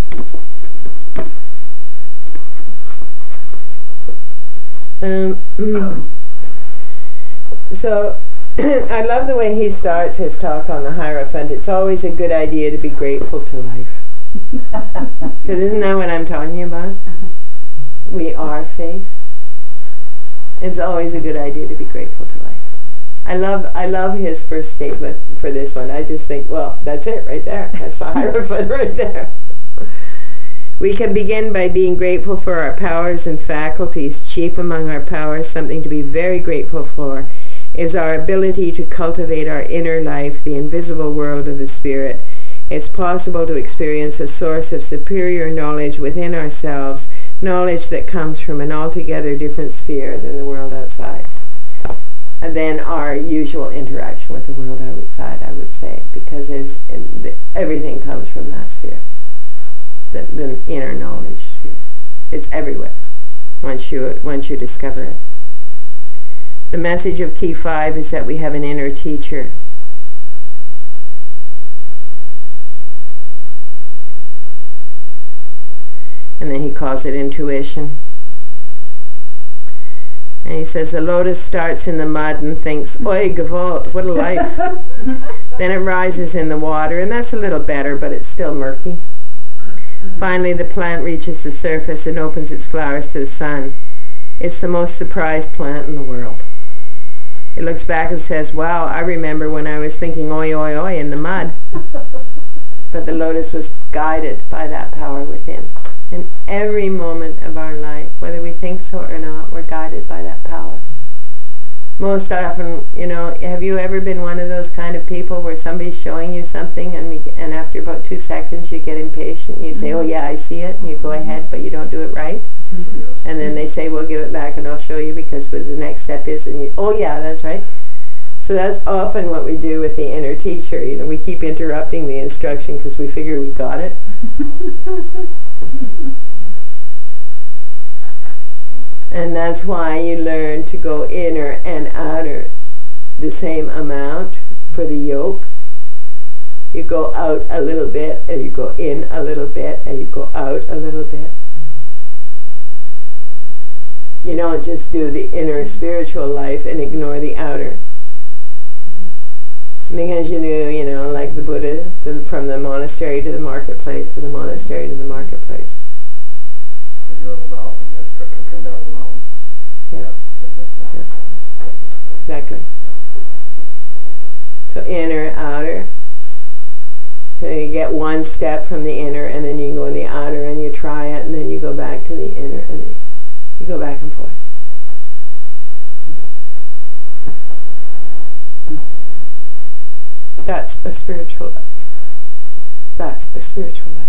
So I love the way he starts his talk on the Hierophant. It's always a good idea to be grateful to life. Because isn't that what I'm talking about? We are faith. It's always a good idea to be grateful to life. I love his first statement for this one. I just think, well, that's it right there. That's the Hierophant right there. We can begin by being grateful for our powers and faculties. Chief among our powers, something to be very grateful for, is our ability to cultivate our inner life, the invisible world of the spirit. It's possible to experience a source of superior knowledge within ourselves, knowledge that comes from an altogether different sphere than the world outside. And then our usual interaction with the world outside, I would say, because everything comes from that sphere, the inner knowledge sphere. It's everywhere once you discover it. The message of Key 5 is that we have an inner teacher. And then he calls it intuition. And he says, the lotus starts in the mud and thinks, oi, gewalt, what a life. Then it rises in the water, and that's a little better, but it's still murky. Finally, the plant reaches the surface and opens its flowers to the sun. It's the most surprised plant in the world. It looks back and says, wow, I remember when I was thinking oi, oi, oi in the mud. But the lotus was guided by that power within. In every moment of our life, whether we think so or not, we're guided by that power. Most often, have you ever been one of those kind of people where somebody's showing you something and after about 2 seconds you get impatient and you say, oh yeah, I see it, and you go ahead, but you don't do it right? And then they say, well, give it back and I'll show you because what the next step is, and you, oh yeah, that's right. So that's often what we do with the inner teacher. We keep interrupting the instruction because we figure we got it. And that's why you learn to go inner and outer the same amount for the yoke. You go out a little bit, and you go in a little bit, and you go out a little bit. You don't just do the inner spiritual life and ignore the outer. Because like the Buddha, from the monastery to the marketplace, to the monastery to the marketplace. You're on the mountain, yes, come down the mountain. Yeah. Yeah. Exactly. So inner, outer. So you get one step from the inner, and then you go in the outer, and you try it, and then you go back to the inner, and then you go back and forth. That's a spiritual life. That's a spiritual life.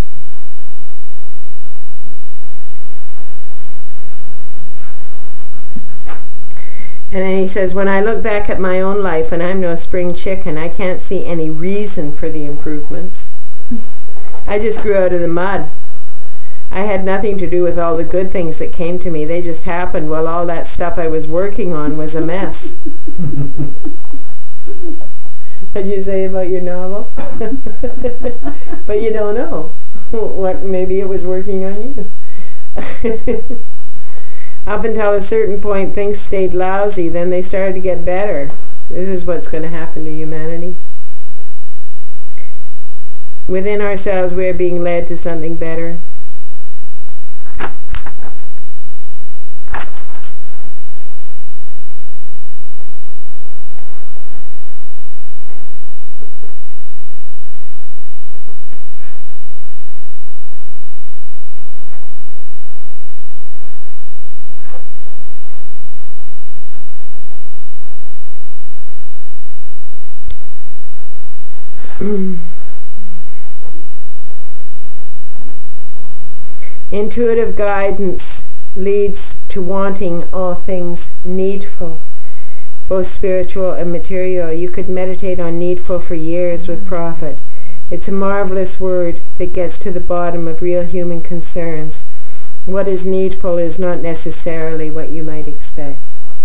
And then he says, when I look back at my own life, and I'm no spring chicken, I can't see any reason for the improvements. I just grew out of the mud. I had nothing to do with all the good things that came to me. They just happened while all that stuff I was working on was a mess. What'd you say about your novel? But you don't know. Maybe it was working on you. Up until a certain point, things stayed lousy. Then they started to get better. This is what's going to happen to humanity. Within ourselves, we are being led to something better. Intuitive guidance leads to wanting all things needful, both spiritual and material. You could meditate on needful for years with profit. It's a marvelous word that gets to the bottom of real human concerns. What is needful is not necessarily what you might expect.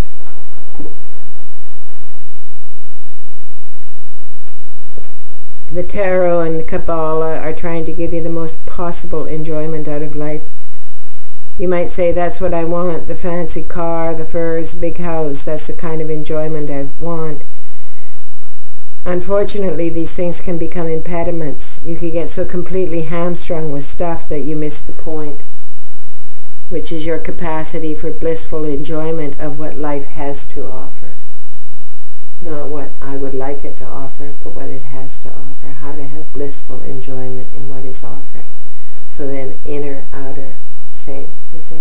The Tarot and the Kabbalah are trying to give you the most possible enjoyment out of life. You might say, that's what I want, the fancy car, the furs, big house. That's the kind of enjoyment I want. Unfortunately, these things can become impediments. You can get so completely hamstrung with stuff that you miss the point, which is your capacity for blissful enjoyment of what life has to offer. Not what I would like it to offer, but what it has to offer. How to have blissful enjoyment in what is offered. So then inner, outer, same, you see?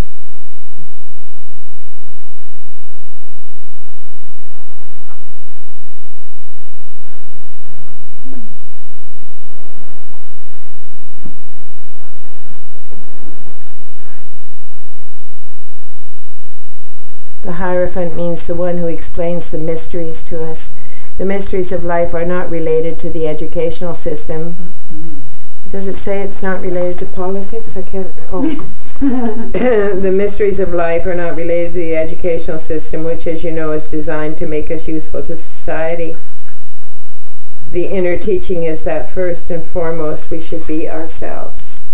The Hierophant means the one who explains the mysteries to us. The mysteries of life are not related to the educational system. Does it say it's not related to politics? I can't. Oh. The mysteries of life are not related to the educational system, which, as you know, is designed to make us useful to society. The inner teaching is that first and foremost we should be ourselves.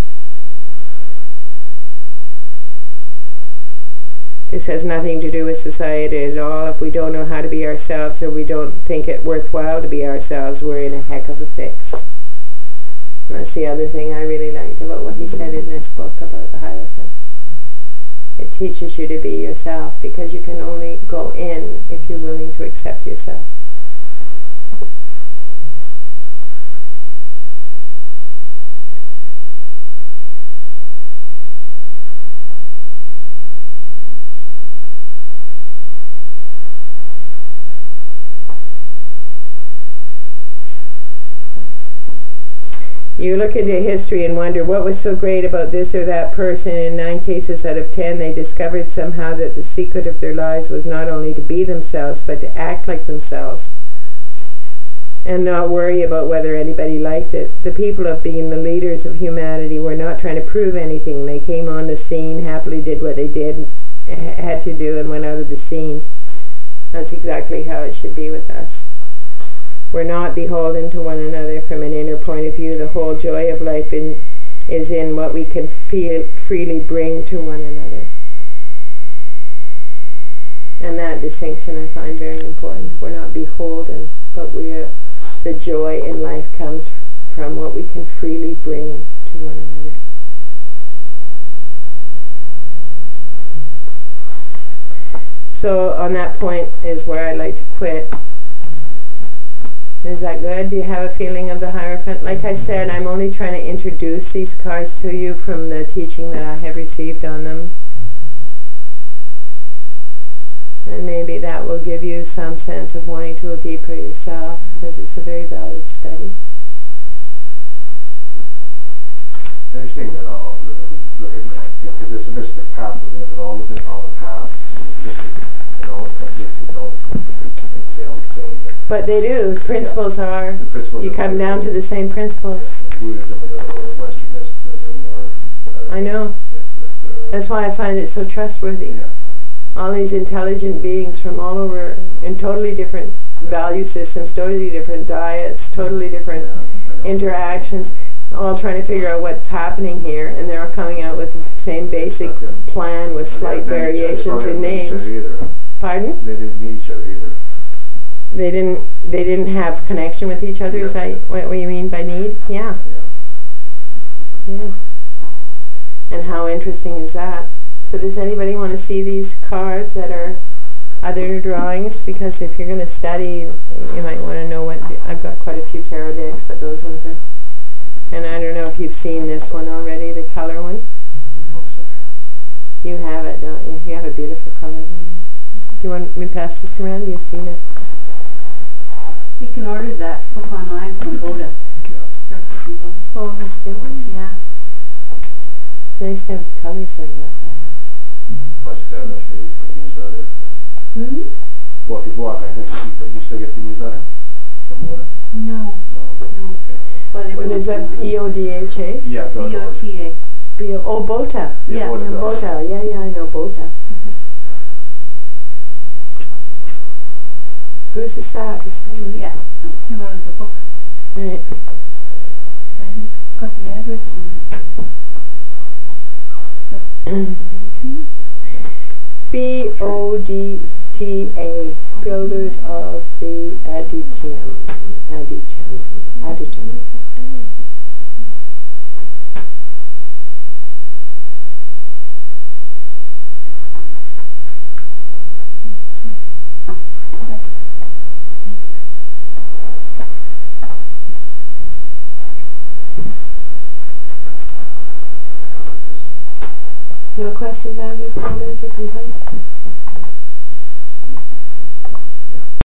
This has nothing to do with society at all. If we don't know how to be ourselves, or we don't think it worthwhile to be ourselves, we're in a heck of a fix. And that's the other thing I really liked about what he said in this book about the Hierophant. It teaches you to be yourself, because you can only go in if you're willing to accept yourself. You look into history and wonder what was so great about this or that person. In 9 cases out of 10, they discovered somehow that the secret of their lives was not only to be themselves, but to act like themselves and not worry about whether anybody liked it. The people of being the leaders of humanity were not trying to prove anything. They came on the scene, happily did what they had to do, and went out of the scene. That's exactly how it should be with us. We're not beholden to one another from an inner point of view. The whole joy of life is in what we can freely bring to one another. And that distinction I find very important. We're not beholden, but the joy in life comes from what we can freely bring to one another. So on that point is where I like to quit. Is that good? Do you have a feeling of the Hierophant? Like I said, I'm only trying to introduce these cards to you from the teaching that I have received on them. And maybe that will give you some sense of wanting to go deeper yourself, because it's a very valid study. It's interesting that I'll look at that, because it's a mystic path. We look at all the paths, and all this is all. They all the same. But they do. The principles are. The principles you come down to the same principles. Buddhism or Western mysticism or. I know. That's why I find it so trustworthy. Yeah. All these intelligent beings from all over, in totally different value systems, totally different diets, totally different interactions, all trying to figure out what's happening here, and they're all coming out with the same basic plan with slight variations in names. Pardon? They didn't meet each other either. They didn't have connection with each other. Is that what you mean by need? Yeah. And how interesting is that? So does anybody want to see these cards that are other drawings? Because if you're going to study, you might want to know what. I've got quite a few tarot decks, but those ones are. And I don't know if you've seen this one already, the color one. You have it, don't you? You have a beautiful color one. Do you want me to pass this around? You've seen it. You can order that book online from Boda. Oh, that's good. Yeah. It's nice to have colors like that. Plus the newsletter. Well, if you bought, I think you still get the newsletter from Boda? No. Okay. But it What is that? BODHA? Yeah, BOTA. Oh, Bota. Yeah. Bota. Yeah, I know Bota. Who's the sad? Yeah. He wrote the book. Right. I think it's got the address on it. Yep. There's a BODTA, builders of the Adytum. No questions, answers, comments, or complaints?